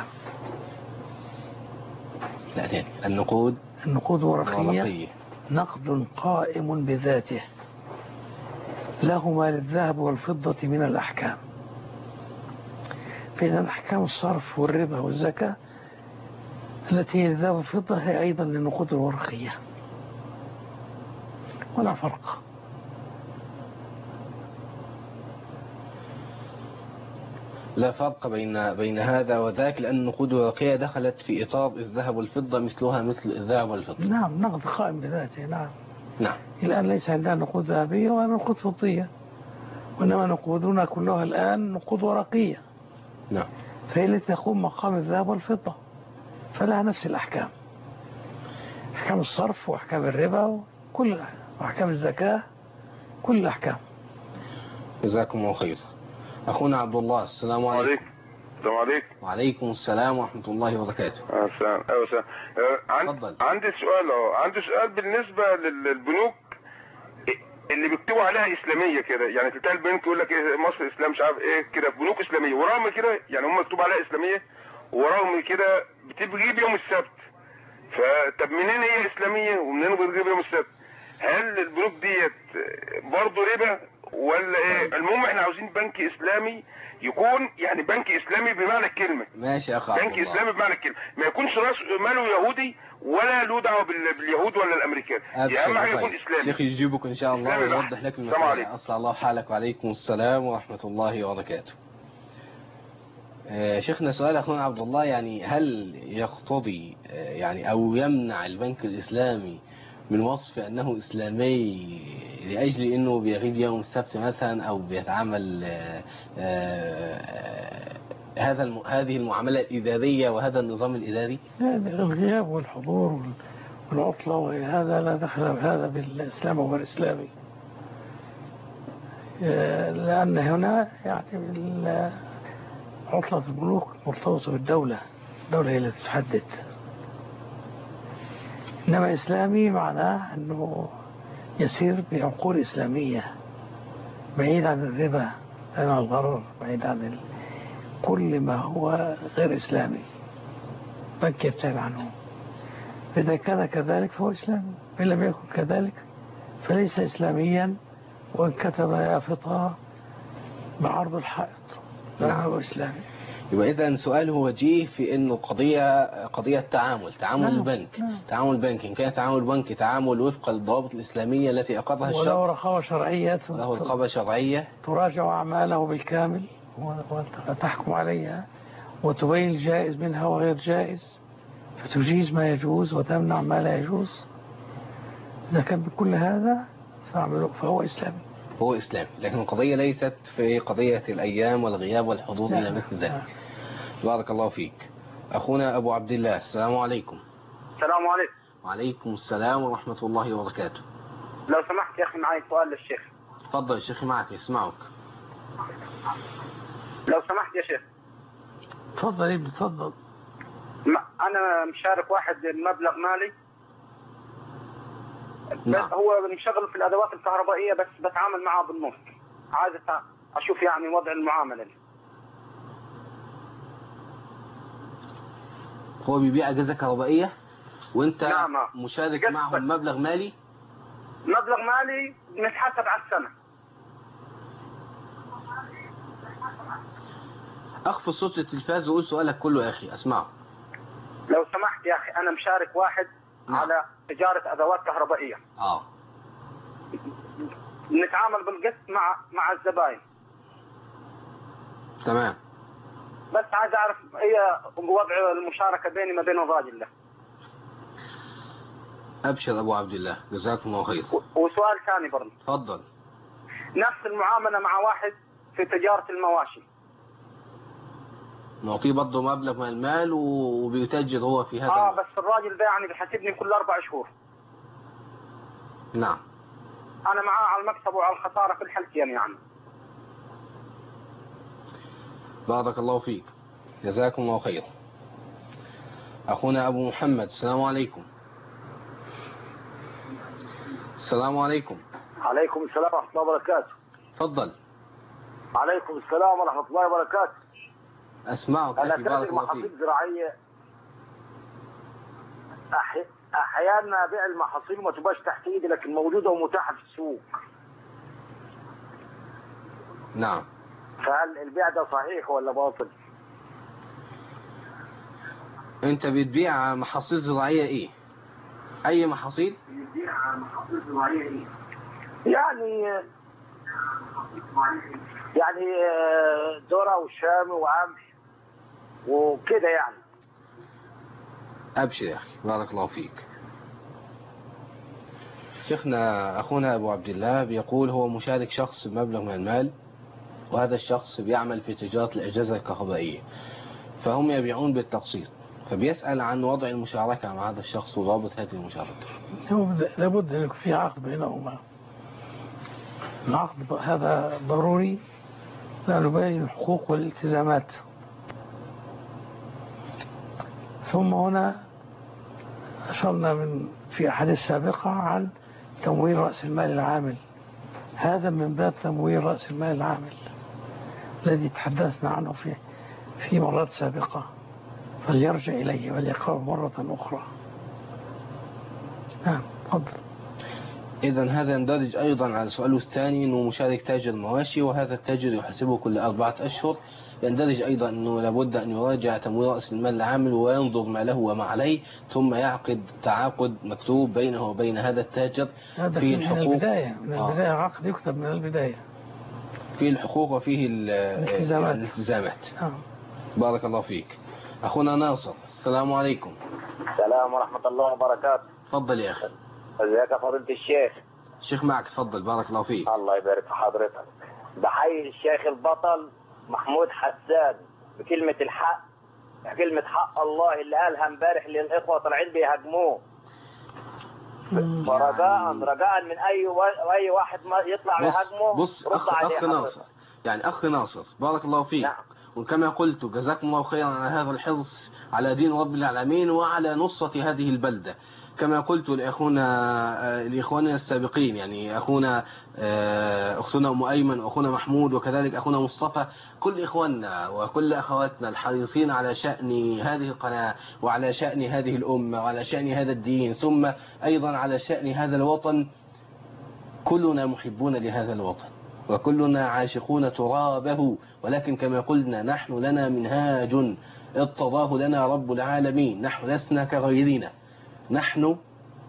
لا تاني. النقود ورقية نقد قائم بذاته له ما للذهب والفضة من الأحكام. فإن الأحكام الصرف والربا والزكاة التي هي للذهب والفضة هي أيضا للنقود الورقية، ولا فرق. لا فرق بين هذا وذاك، لأن النقود الورقية دخلت في إطار الذهب والفضة مثلها مثل الذهب والفضة. نعم، نقد قائم بذاته. نعم. الآن ليس عندنا نقود ذهبية ولا نقود فضية، وإنما نقودنا كلها الآن نقود ورقية. نعم. فهي التي تقوم مقام الذهب والفضة، فلها نفس الأحكام، أحكام الصرف وأحكام الربا وأحكام الزكاة، كل الأحكام. جزاكم الله خير. أخونا عبد الله. السلام عليكم. السلام عليكم. وعليكم السلام ورحمة الله وبركاته. السلام. عندي سؤال بالنسبة للبنوك اللي بيكتبوا عليها اسلاميه كده، يعني تلاقي البنك يقول لك ايه مصر اسلام مش عارف ايه كده، بنوك اسلاميه ورغم كده يعني هم مكتوب عليها اسلاميه ورغم كده بتجيب يوم السبت. فطب منين هي اسلاميه ومنين بتجيب يوم السبت؟ هل البنوك ديت برضه ربا ولا ايه؟ المهم احنا عاوزين بنك اسلامي يكون يعني بنك اسلامي بمعنى الكلمه. ماشي يا اخي. بنك اسلامي بمعنى الكلمه، ما يكونش راس ماله يهودي ولا له دعوه باليهود ولا الامريكان. اهم حاجه يكون اسلامي. شيخ يجيبك ان شاء الله ويوضح لك المسألة. اصلح الله حالك. وعليكم السلام ورحمه الله وبركاته. شيخنا سؤال اخونا عبد الله، يعني هل يقتضي يعني او يمنع البنك الاسلامي من وصف أنه إسلامي لأجل أنه بيغيب يوم السبت مثلا أو بيتعامل هذه المعاملة الإدارية وهذا النظام الإداري؟ الغياب والحضور والعطلة وهذا لا دخل هذا بالإسلام والإسلامي، لأن هنا يعني عطلة البنوك مرتبطة بالدولة، الدولة هي التي تحدد. إنما إسلامي معناه أنه يسير بعقول إسلامية بعيد عن الربا، بعيد عن الغرر، بعيد عن كل ما هو غير إسلامي بنك يبتعد عنه. إذا كان كذلك فهو إسلامي، إن لم يكن كذلك فليس إسلاميا، وإن كتب يافطة بعرض الحائط لا هو إسلامي. يبقى إذا سؤال هو وجيه في إنه قضية تعامل البنك، تعامل البنك إن كان تعامل بنكي تعامل وفق الضوابط الإسلامية التي أقرها الشرع، ولو رقابة شرعية له رقابة شرعية تراجع أعماله بالكامل وتحكم عليها وتبين الجائز منها وغير جائز، فتجيز ما يجوز وتمنع ما لا يجوز. إذا كان بكل هذا فهو إسلامي. هو إسلامي، لكن القضية ليست في قضية الأيام والغياب والحضور إلى مثل ذلك. بارك الله فيك. أخونا أبو عبد الله، السلام عليكم. السلام عليكم. وعليكم السلام ورحمة الله وبركاته. لو سمحت يا أخي معي سؤال للشيخ. تفضل يا شيخي، معك يسمعك. لو سمحت يا شيخ. تفضل ابني تفضل. أنا مشارك واحد مبلغ مالي. نعم. هو مشغل في الأدوات الكهربائية بس بتعامل معه بالنص. عايز أشوف يعني وضع المعاملة دي. هو بيبيع أجهزة كهربائية وأنت نعم. مشارك معهم مبلغ مالي؟ مبلغ مالي نتحسب على السنة. أخفض صوت التلفاز وقول سؤالك كله يا أخي أسمعه. لو سمحت يا أخي أنا مشارك واحد على تجارة أدوات كهربائية. نتعامل بالقسط مع الزباين. تمام. بس عايز أعرف هي وضع المشاركة بيني ما بين الراجل ده. أبشر أبو عبد الله، جزاكم الله خير. وسؤال ثاني برضه. تفضل. نفس المعاملة مع واحد في تجارة المواشي. نعطيه برضه مبلغ من المال وبيتاجر هو في هذا. بس الراجل ده يعني بيحاسبني كل 4 شهور. نعم. أنا معاه على المكسب وعلى الخسارة في الحالتين يعني. بارك الله فيك، جزاكم الله خير. أخونا أبو محمد، السلام عليكم. السلام عليكم. عليكم السلام ورحمة الله وبركاته. تفضل. عليكم السلام ورحمة الله وبركاته. أسمعك أخي، بارك الله فيك. محاصيل زراعية أحيانا بيع المحاصيل ما تبقاش تحت إيدي لكن موجودة ومتاحة في السوق. نعم. فهل البيع ده صحيح ولا باطل؟ أنت بتبيع محاصيل زراعية إيه؟ أي محاصيل؟ بتبيع محاصيل زراعية إيه؟ يعني ذرة وشام وقمح وكده يعني. أبشر يا أخي، بارك الله فيك. شيخنا أخونا أبو عبد الله بيقول هو مشارك شخص بمبلغ من المال، وهذا الشخص بيعمل في تجارة الأجهزة الكهربائية، فهم يبيعون بالتقسيط، فبيسأل عن وضع المشاركة مع هذا الشخص وضابط هذه المشاركة. لابد أن يكون في عقد بينهما. العقد هذا ضروري لأنه يبين الحقوق والالتزامات. ثم هنا أشرنا في أحاديث سابقة عن تمويل رأس المال العامل، هذا من باب تمويل رأس المال العامل الذي تحدثنا عنه في مرات سابقة، فليرجع إليه وليقرأه مرة أخرى. نعم تفضل. إذن هذا يندرج أيضا على سؤاله الثاني أنه مشارك تاجر مواشي، وهذا التاجر يحاسبه كل 4 أشهر. يندرج أيضا أنه لابد أن يراجع تمويل رأس المال العامل وينظر ما له وما عليه، ثم يعقد تعاقد مكتوب بينه وبين هذا التاجر في الحقوق. من البداية عقد يكتب من البداية في الحقوق وفيه الالتزامات. بارك الله فيك. أخونا ناصر، السلام عليكم. السلام ورحمة الله وبركاته. تفضل يا أخي. ازيك يا فضيلة الشيخ؟ الشيخ معك، تفضل. بارك الله فيك. الله يبارك في حضرتك. بحيي الشيخ البطل محمود حسان بكلمة الحق، كلمة حق الله اللي قالها امبارح للإخوة طالعين بيهاجموه. رجاء من أي واحد ما يطلع يهاجمه. بص أخ ناصر، يعني أخ ناصر بارك الله فيك. نعم. وكما قلت جزاكم الله خيرا على هذا الحرص على دين رب العالمين وعلى نصرة هذه البلدة. كما قلت لإخواننا السابقين، يعني أخونا أم أيمن وأخونا محمود وكذلك أخونا مصطفى، كل إخواننا وكل أخواتنا الحريصين على شأن هذه القناة وعلى شأن هذه الأمة وعلى شأن هذا الدين، ثم أيضا على شأن هذا الوطن. كلنا محبون لهذا الوطن وكلنا عاشقون ترابه، ولكن كما قلنا نحن لنا منهاج ارتضاه لنا رب العالمين، نحن لسنا كغيرنا، نحن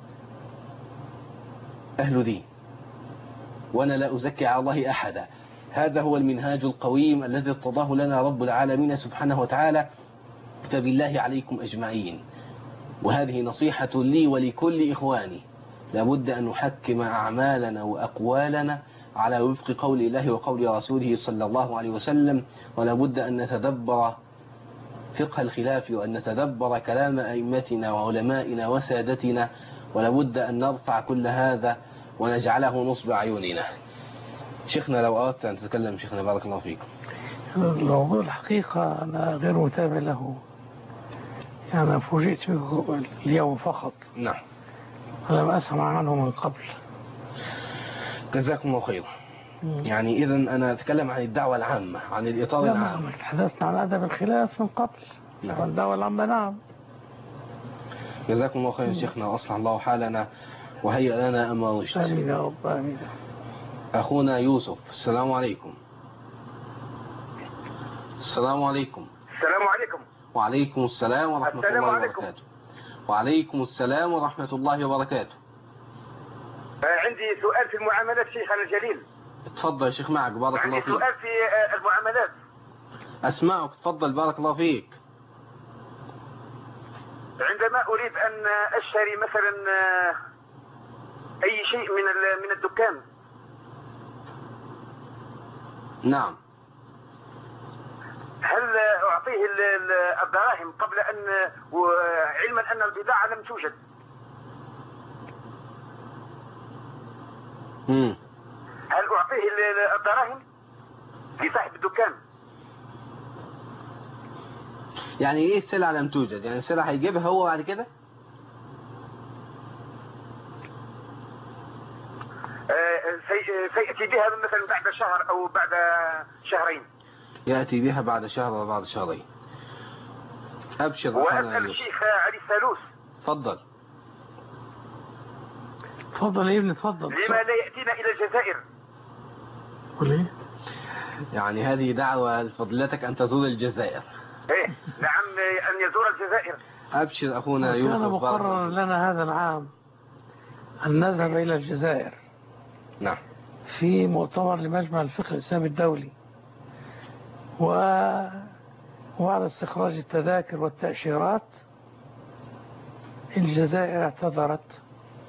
أهل دين وأنا لا أزكي على الله أحدا. هذا هو المنهاج القويم الذي ارتضاه لنا رب العالمين سبحانه وتعالى، فبالله عليكم أجمعين، وهذه نصيحة لي ولكل إخواني، لابد أن نحكم أعمالنا وأقوالنا على وفق قول الله وقول رسوله صلى الله عليه وسلم، ولابد أن نتدبر فقه الخلاف وأن نتدبر كلام أئمتنا وعلمائنا وسادتنا، ولابد أن نرفع كل هذا ونجعله نصب عيوننا. شيخنا لو أردت أن تتكلم شيخنا بارك الله فيكم. الموضوع الحقيقة أنا غير متابع له، يعني فوجئت به اليوم فقط. نعم. ولم أسمع عنه من قبل. جزاكم الله خيرا. يعني إذا أنا أتكلم عن الدعوة العامة، عن الإطار العام. تحدثنا عن أدب الخلاف من قبل. نعم. والدعوة العامة. نعم. جزاكم الله خيرا شيخنا، وأصلح الله حالنا وهيئ لنا أمر رشد. آمين يا رب. آمين. أخونا يوسف، السلام عليكم. السلام عليكم. السلام عليكم. وعليكم السلام ورحمة الله وبركاته. وعليكم السلام ورحمة الله وبركاته. عندي سؤال في المعاملات شيخنا الجليل. تفضل يا شيخ معك بارك الله فيك. عندي سؤال في المعاملات. أسمعك، تفضل بارك الله فيك. عندما أريد أن أشتري مثلا أي شيء من الدكان. نعم. هل أعطيه الدراهم قبل أن علما أن البضاعة لم توجد؟ هل أعطيه الدراهم لصاحب الدكان؟ يعني إيه السلعة لم توجد؟ يعني السلعة هيجيبها هو بعد كده؟ سيأتي بها مثلا بعد شهر أو بعد شهرين. يأتي بها بعد شهر أو بعد شهرين. أبشر. وأسأل الشيخ علي الثالوث. تفضل. تفضل يا ابني تفضل. لما لا يأتينا إلى الجزائر؟ وليه؟ يعني هذه دعوة لفضلتك أن تزور الجزائر. إيه نعم، أن يزور الجزائر. أبشر أخونا يوسف. كان مقرر لنا هذا العام أن نذهب إلى الجزائر. نعم. في مؤتمر لمجمع الفقه الإسلامي الدولي، وعلى استخراج التذاكر والتأشيرات الجزائر اعتذرت،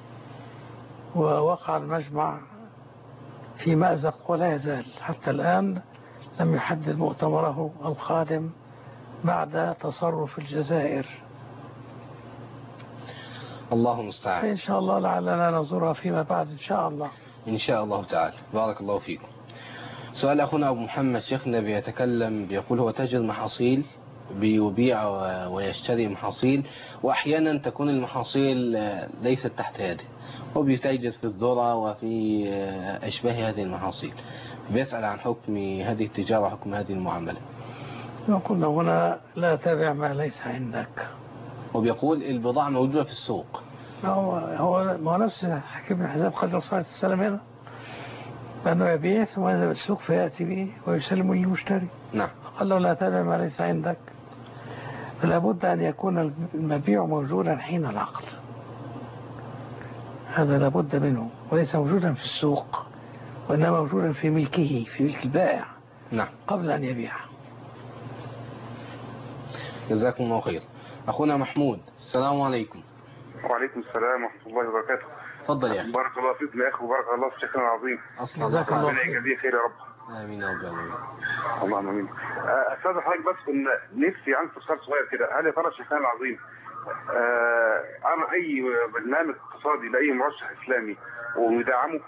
ووقع المجمع في مأزق ولا يزال حتى الآن لم يحدد مؤتمره القادم بعد تصرف الجزائر. الله المستعان. إن شاء الله لعلنا نزورها فيما بعد إن شاء الله. إن شاء الله تعالى. بارك الله فيكم. سؤال أخونا أبو محمد، شيخنا بيتكلم بيقول هو تاجر محاصيل بيبيع ويشتري محاصيل، وأحيانا تكون المحاصيل ليست تحت يده وبيتاجر في الذرة وفي أشباه هذه المحاصيل. بيسأل عن حكم هذه التجارة، حكم هذه المعاملة. قلنا هنا لا تبع ما ليس عندك. وبيقول البضاعة موجودة في السوق. هو نفس حكيم بن حزام قال الرسول صلى الله عليه وسلم هنا بأنه يبيع ثم يذهب السوق فيأتي به ويسلم للمشتري. نعم. قال له لا تبع ما ليس عندك، فلا بد أن يكون المبيع موجودا حين العقد، هذا لا بد منه، وليس موجودا في السوق وإنما موجودا في ملكه، في ملك البائع. نعم. قبل أن يبيع. جزاكم الله خير. أخونا محمود، السلام عليكم. وعليكم السلام ورحمة الله وبركاته. تفضل يا أخي. بارك الله فيكم يا أخي، وبارك الله في شيخنا العظيم. جزاك الله خير. يجزيه خير يا رب. آمين يا رب العالمين. اللهم آمين. أستاذ حضرتك بس نفسي عن استفسار صغير كده، هل يا ترى شيخنا العظيم أنا أي برنامج اقتصادي لأي مرشح إسلامي ويدعمه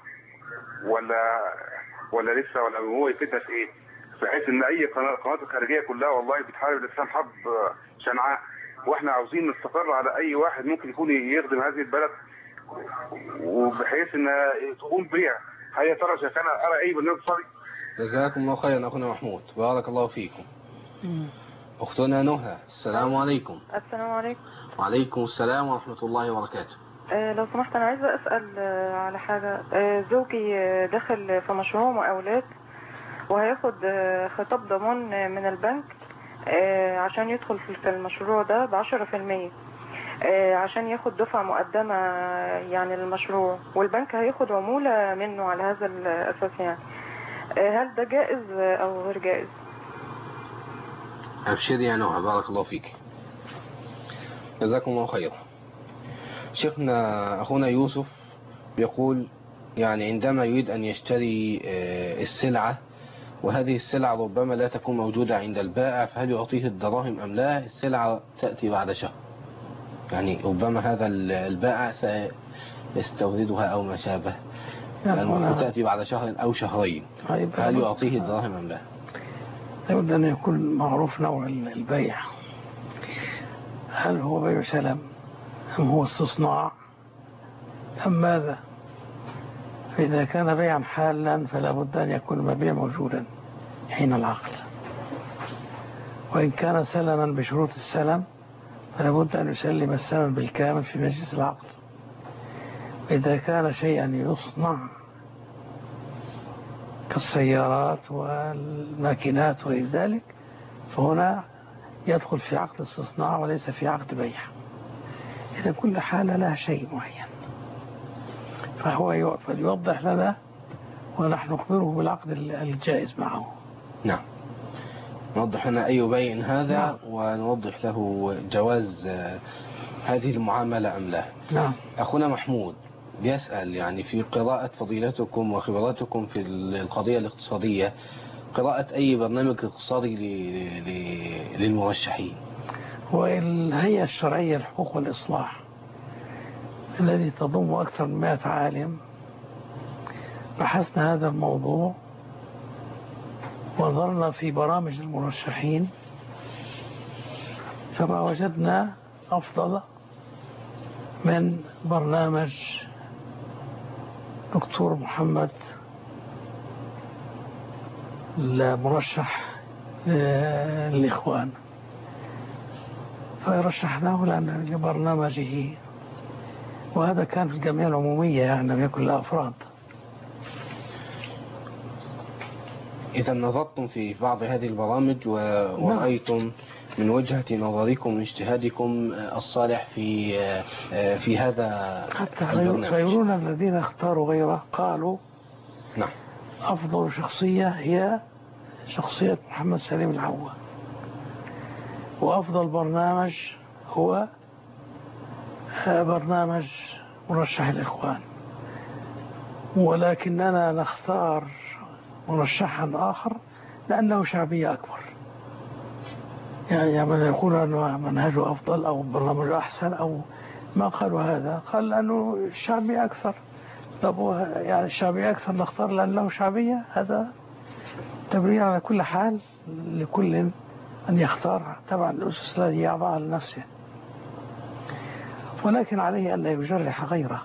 ولا لسه، ولا هو يفيدنا في إيه؟ بحيث إن أي القنوات الخارجية كلها والله بتحارب الإسلام حرب شنعاء، واحنا عاوزين نستقر على اي واحد ممكن يكون يخدم هذه البلد، وبحيث ان تقوم بيها. هل يا ترى شيخنا ارى اي برنامج اقتصادي؟ جزاكم الله خيرا اخونا محمود، بارك الله فيكم. اختنا نهى، السلام عليكم. السلام عليكم. وعليكم السلام ورحمة الله وبركاته. لو سمحت انا عايزه اسال على حاجه. زوجي دخل في مشروع مقاولات وهياخد خطاب ضمان من البنك عشان يدخل في المشروع ده ب10%، عشان ياخد دفعة مقدمة يعني للمشروع، والبنك هياخد عمولة منه على هذا الأساس. يعني هل ده جائز أو غير جائز؟ أبشري يا نوح، بارك الله فيك، جزاكم الله خيرا. شيخنا أخونا يوسف بيقول يعني عندما يريد أن يشتري السلعة وهذه السلعة ربما لا تكون موجودة عند البائع، فهل يعطيه الدراهم أم لا؟ السلعة تأتي بعد شهر، يعني ربما هذا البائع سيستوردها أو ما شابه، المفروض تأتي بعد شهر أو شهرين، فهل يعطيه الدراهم أم لا؟ لابد أن يكون معروف نوع البيع، هل هو بيع سلم أم هو استصناع أم ماذا؟ فإذا كان بيعا حالا فلا بد أن يكون المبيع موجودا حين العقد، وإن كان سلما بشروط السلم فلا بد أن يسلم السلم بالكامل في مجلس العقد. إذا كان شيئا يصنع كالسيارات والماكينات وغير ذلك فهنا يدخل في عقد استصناع وليس في عقد بيع. إذا كل حالة لها شيء معين فهو يوضح لنا ونحن نخبره بالعقد الجائز معه. نعم، نوضح لنا أي بيع هذا. نعم. ونوضح له جواز هذه المعاملة أم لا. نعم. أخونا محمود بيسأل يعني في قراءة فضيلتكم وخبراتكم في القضية الاقتصادية، قراءة أي برنامج اقتصادي للمرشحين. والهيئة الشرعية للحقوق والإصلاح الذي تضم أكثر من 100 عالم بحثنا هذا الموضوع ونظرنا في برامج المرشحين فما وجدنا أفضل من برنامج دكتور محمد المرشح للإخوان، فرشحناه لبرنامجه، وهذا كان في الجمعية العمومية يعني لم يكن له أفراد. إذا نظرتم في بعض هذه البرامج ورأيتم من وجهة نظركم واجتهادكم الصالح في هذا البرنامج. غيرون الذين اختاروا غيره قالوا نعم أفضل شخصية هي شخصية محمد سليم العوا، وأفضل برنامج هو برنامج مرشح الإخوان، ولكننا نختار مرشحا آخر لأنه شعبية أكبر. يعني من يقول أنه منهجه أفضل أو برنامجه أحسن أو ما قالوا هذا، قال لأنه الشعبية أكثر. طب يعني الشعبية أكثر نختار لأنه شعبية، هذا تبرير على كل حال لكل أن يختار طبعا الأسس التي يضعها لنفسه، ولكن عليه أن لا يجرح غيره.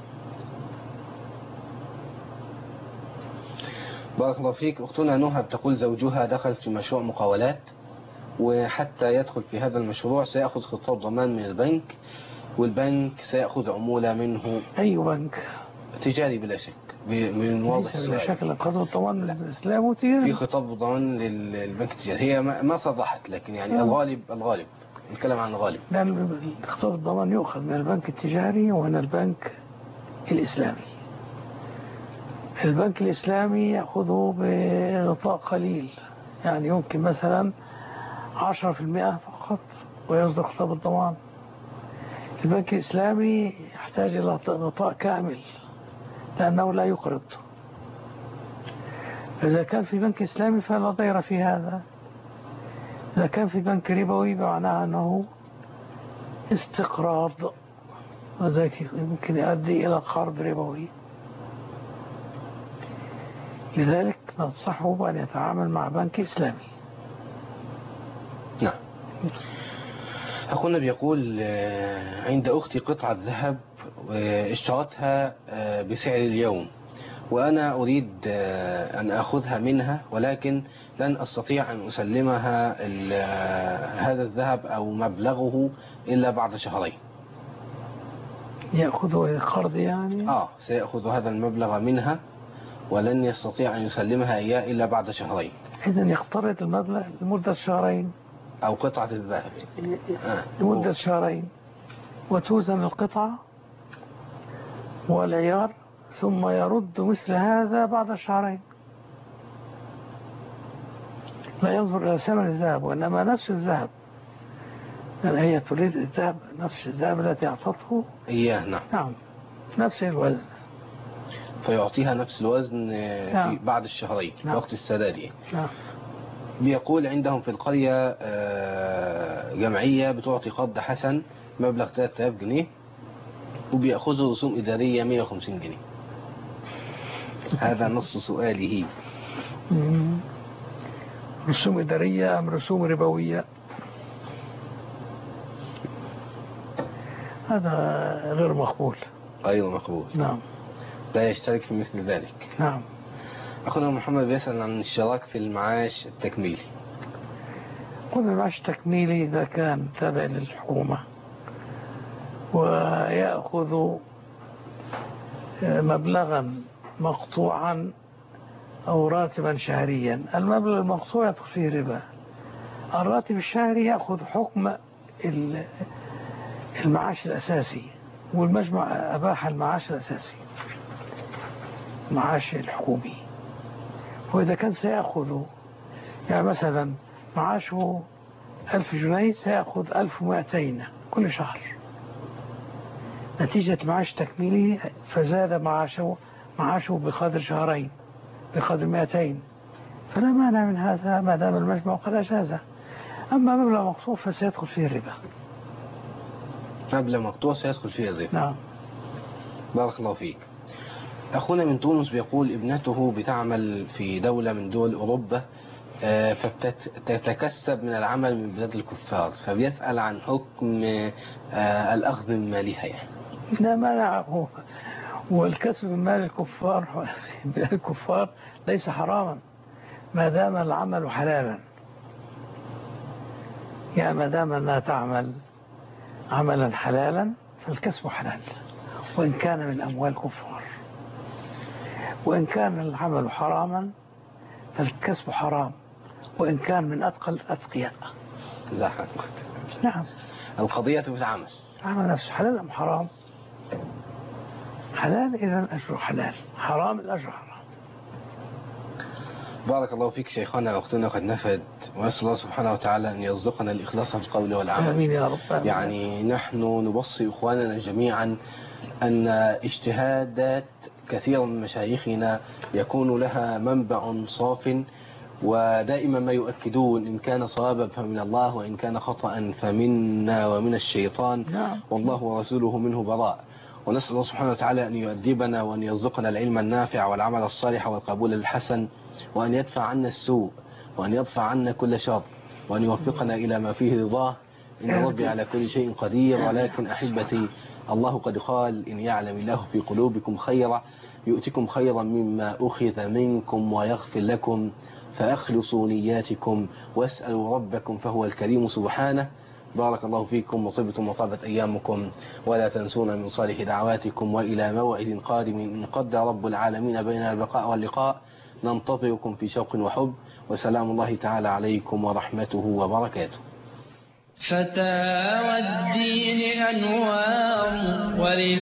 بارك الله فيك. أختنا نهى بتقول زوجها دخل في مشروع مقاولات، وحتى يدخل في هذا المشروع سيأخذ خطاب ضمان من البنك، والبنك سيأخذ عمولة منه. أي بنك؟ تجاري بلا شك، من واضح السؤال. بلا شك خطاب الضمان للإسلام وتجاري. في خطاب ضمان للبنك التجاري، هي ما صرحت، لكن يعني الغالب نتكلم عن الغالب. لأن خطاب الضمان يؤخذ من البنك التجاري ومن البنك الإسلامي. البنك الإسلامي يأخذه بغطاء قليل، يعني يمكن مثلا 10% فقط ويصدر خطاب الضمان. البنك الإسلامي يحتاج إلى غطاء كامل لأنه لا يقرض. فإذا كان في بنك إسلامي فلا ضير في هذا. إذا كان في بنك ربوي معناه أنه استقراض، وذلك يمكن يؤدي إلى قرض ربوي. لذلك ننصحه بأن يتعامل مع بنك إسلامي. نعم. أخونا بيقول عند أختي قطعة ذهب اشترتها بسعر اليوم، وأنا أريد أن أخذها منها، ولكن لن أستطيع أن أسلمها هذا الذهب أو مبلغه إلا بعد شهرين. يأخذه قرض يعني؟ سيأخذ هذا المبلغ منها ولن يستطيع أن يسلمها إياه إلا بعد شهرين. إذن يقترض المبلغ لمدة شهرين أو قطعة الذهب لمدة شهرين، وتوزن القطعة والعيار، ثم يرد مثل هذا بعد شهرين. لا ينظر إلى ثمن الذهب وإنما نفس الذهب، لأن هي تريد الذهب نفس الذهب التي أعطته إياه. نعم نفس الوزن، فيعطيها نفس الوزن في بعد الشهرين في وقت السداد. بيقول عندهم في القرية جمعية بتعطي قرض حسن مبلغ 3000 جنيه وبيأخذوا رسوم إدارية 150 جنيه. هذا نص سؤاله. رسوم إدارية أم رسوم ربوية؟ هذا غير مقبول. غير مقبول. نعم. لا يشترك في مثل ذلك. نعم. أخونا محمد بيسأل عن الاشتراك في المعاش التكميلي. قلنا المعاش التكميلي إذا كان تابع للحكومة ويأخذ مبلغا مقطوعا أو راتبا شهريا، المبلغ المقطوع يدخل فيه ربا. الراتب الشهري يأخذ حكم المعاش الأساسي، والمجمع أباح المعاش الأساسي معاش الحكومي. وإذا كان سيأخذ يعني مثلا معاشه 1000 جنيه سيأخذ 1200 كل شهر نتيجة معاش تكميلي، فزاد معاشه بقدر شهرين بقدر 200، فلا مانع من هذا ما دام المجمع قد أجازه. أما مبلغ مقطوع فسيدخل فيه الربا. مبلغ مقطوع سيدخل فيه الربا. نعم. بارك الله فيك. أخونا من تونس بيقول ابنته بتعمل في دولة من دول أوروبا فتتكسب من العمل من بلاد الكفار، فبيسأل عن حكم الأخذ من مالها. يعني لا مانع، والكسب من مال الكفار بلاد الكفار ليس حراما ما دام العمل حلالا. يعني ما دام أنها تعمل عملا حلالا فالكسب حلال، وإن كان من أموال الكفار. وإن كان العمل حراما فالكسب حرام، وإن كان من أتقى الأتقياء. نعم. القضية في العمل. العمل نفسه حلال أم حرام؟ حلال إذا الأجر حلال، حرام الأجر حرام. بارك الله فيك شيخنا. وقتنا قد نفد، وأسأل الله سبحانه وتعالى أن يرزقنا الإخلاص في القول والعمل. آمين يا رب. يعني نحن نوصي إخواننا جميعا أن اجتهادات كثير من مشايخنا يكون لها منبع صاف، ودائما ما يؤكدون إن كان صوابا فمن الله وإن كان خطأ فمنا ومن الشيطان، والله ورسوله منه براء. ونسأل الله سبحانه وتعالى أن يؤدبنا وأن يرزقنا العلم النافع والعمل الصالح والقبول الحسن، وأن يدفع عنا السوء وأن يدفع عنا كل شر، وأن يوفقنا إلى ما فيه رضاه، إن ربي على كل شيء قدير. ولكن أحبتي، الله قد قال: إن يعلم الله في قلوبكم خيرا يؤتكم خيرا مما أخذ منكم ويغفر لكم، فأخلصوا نياتكم واسألوا ربكم فهو الكريم سبحانه. بارك الله فيكم وطبتم وطابت أيامكم، ولا تنسونا من صالح دعواتكم، وإلى موعد قادم إن قدر رب العالمين بيننا البقاء واللقاء ننتظركم في شوق وحب، وسلام الله تعالى عليكم ورحمته وبركاته. فتى والدين أنوار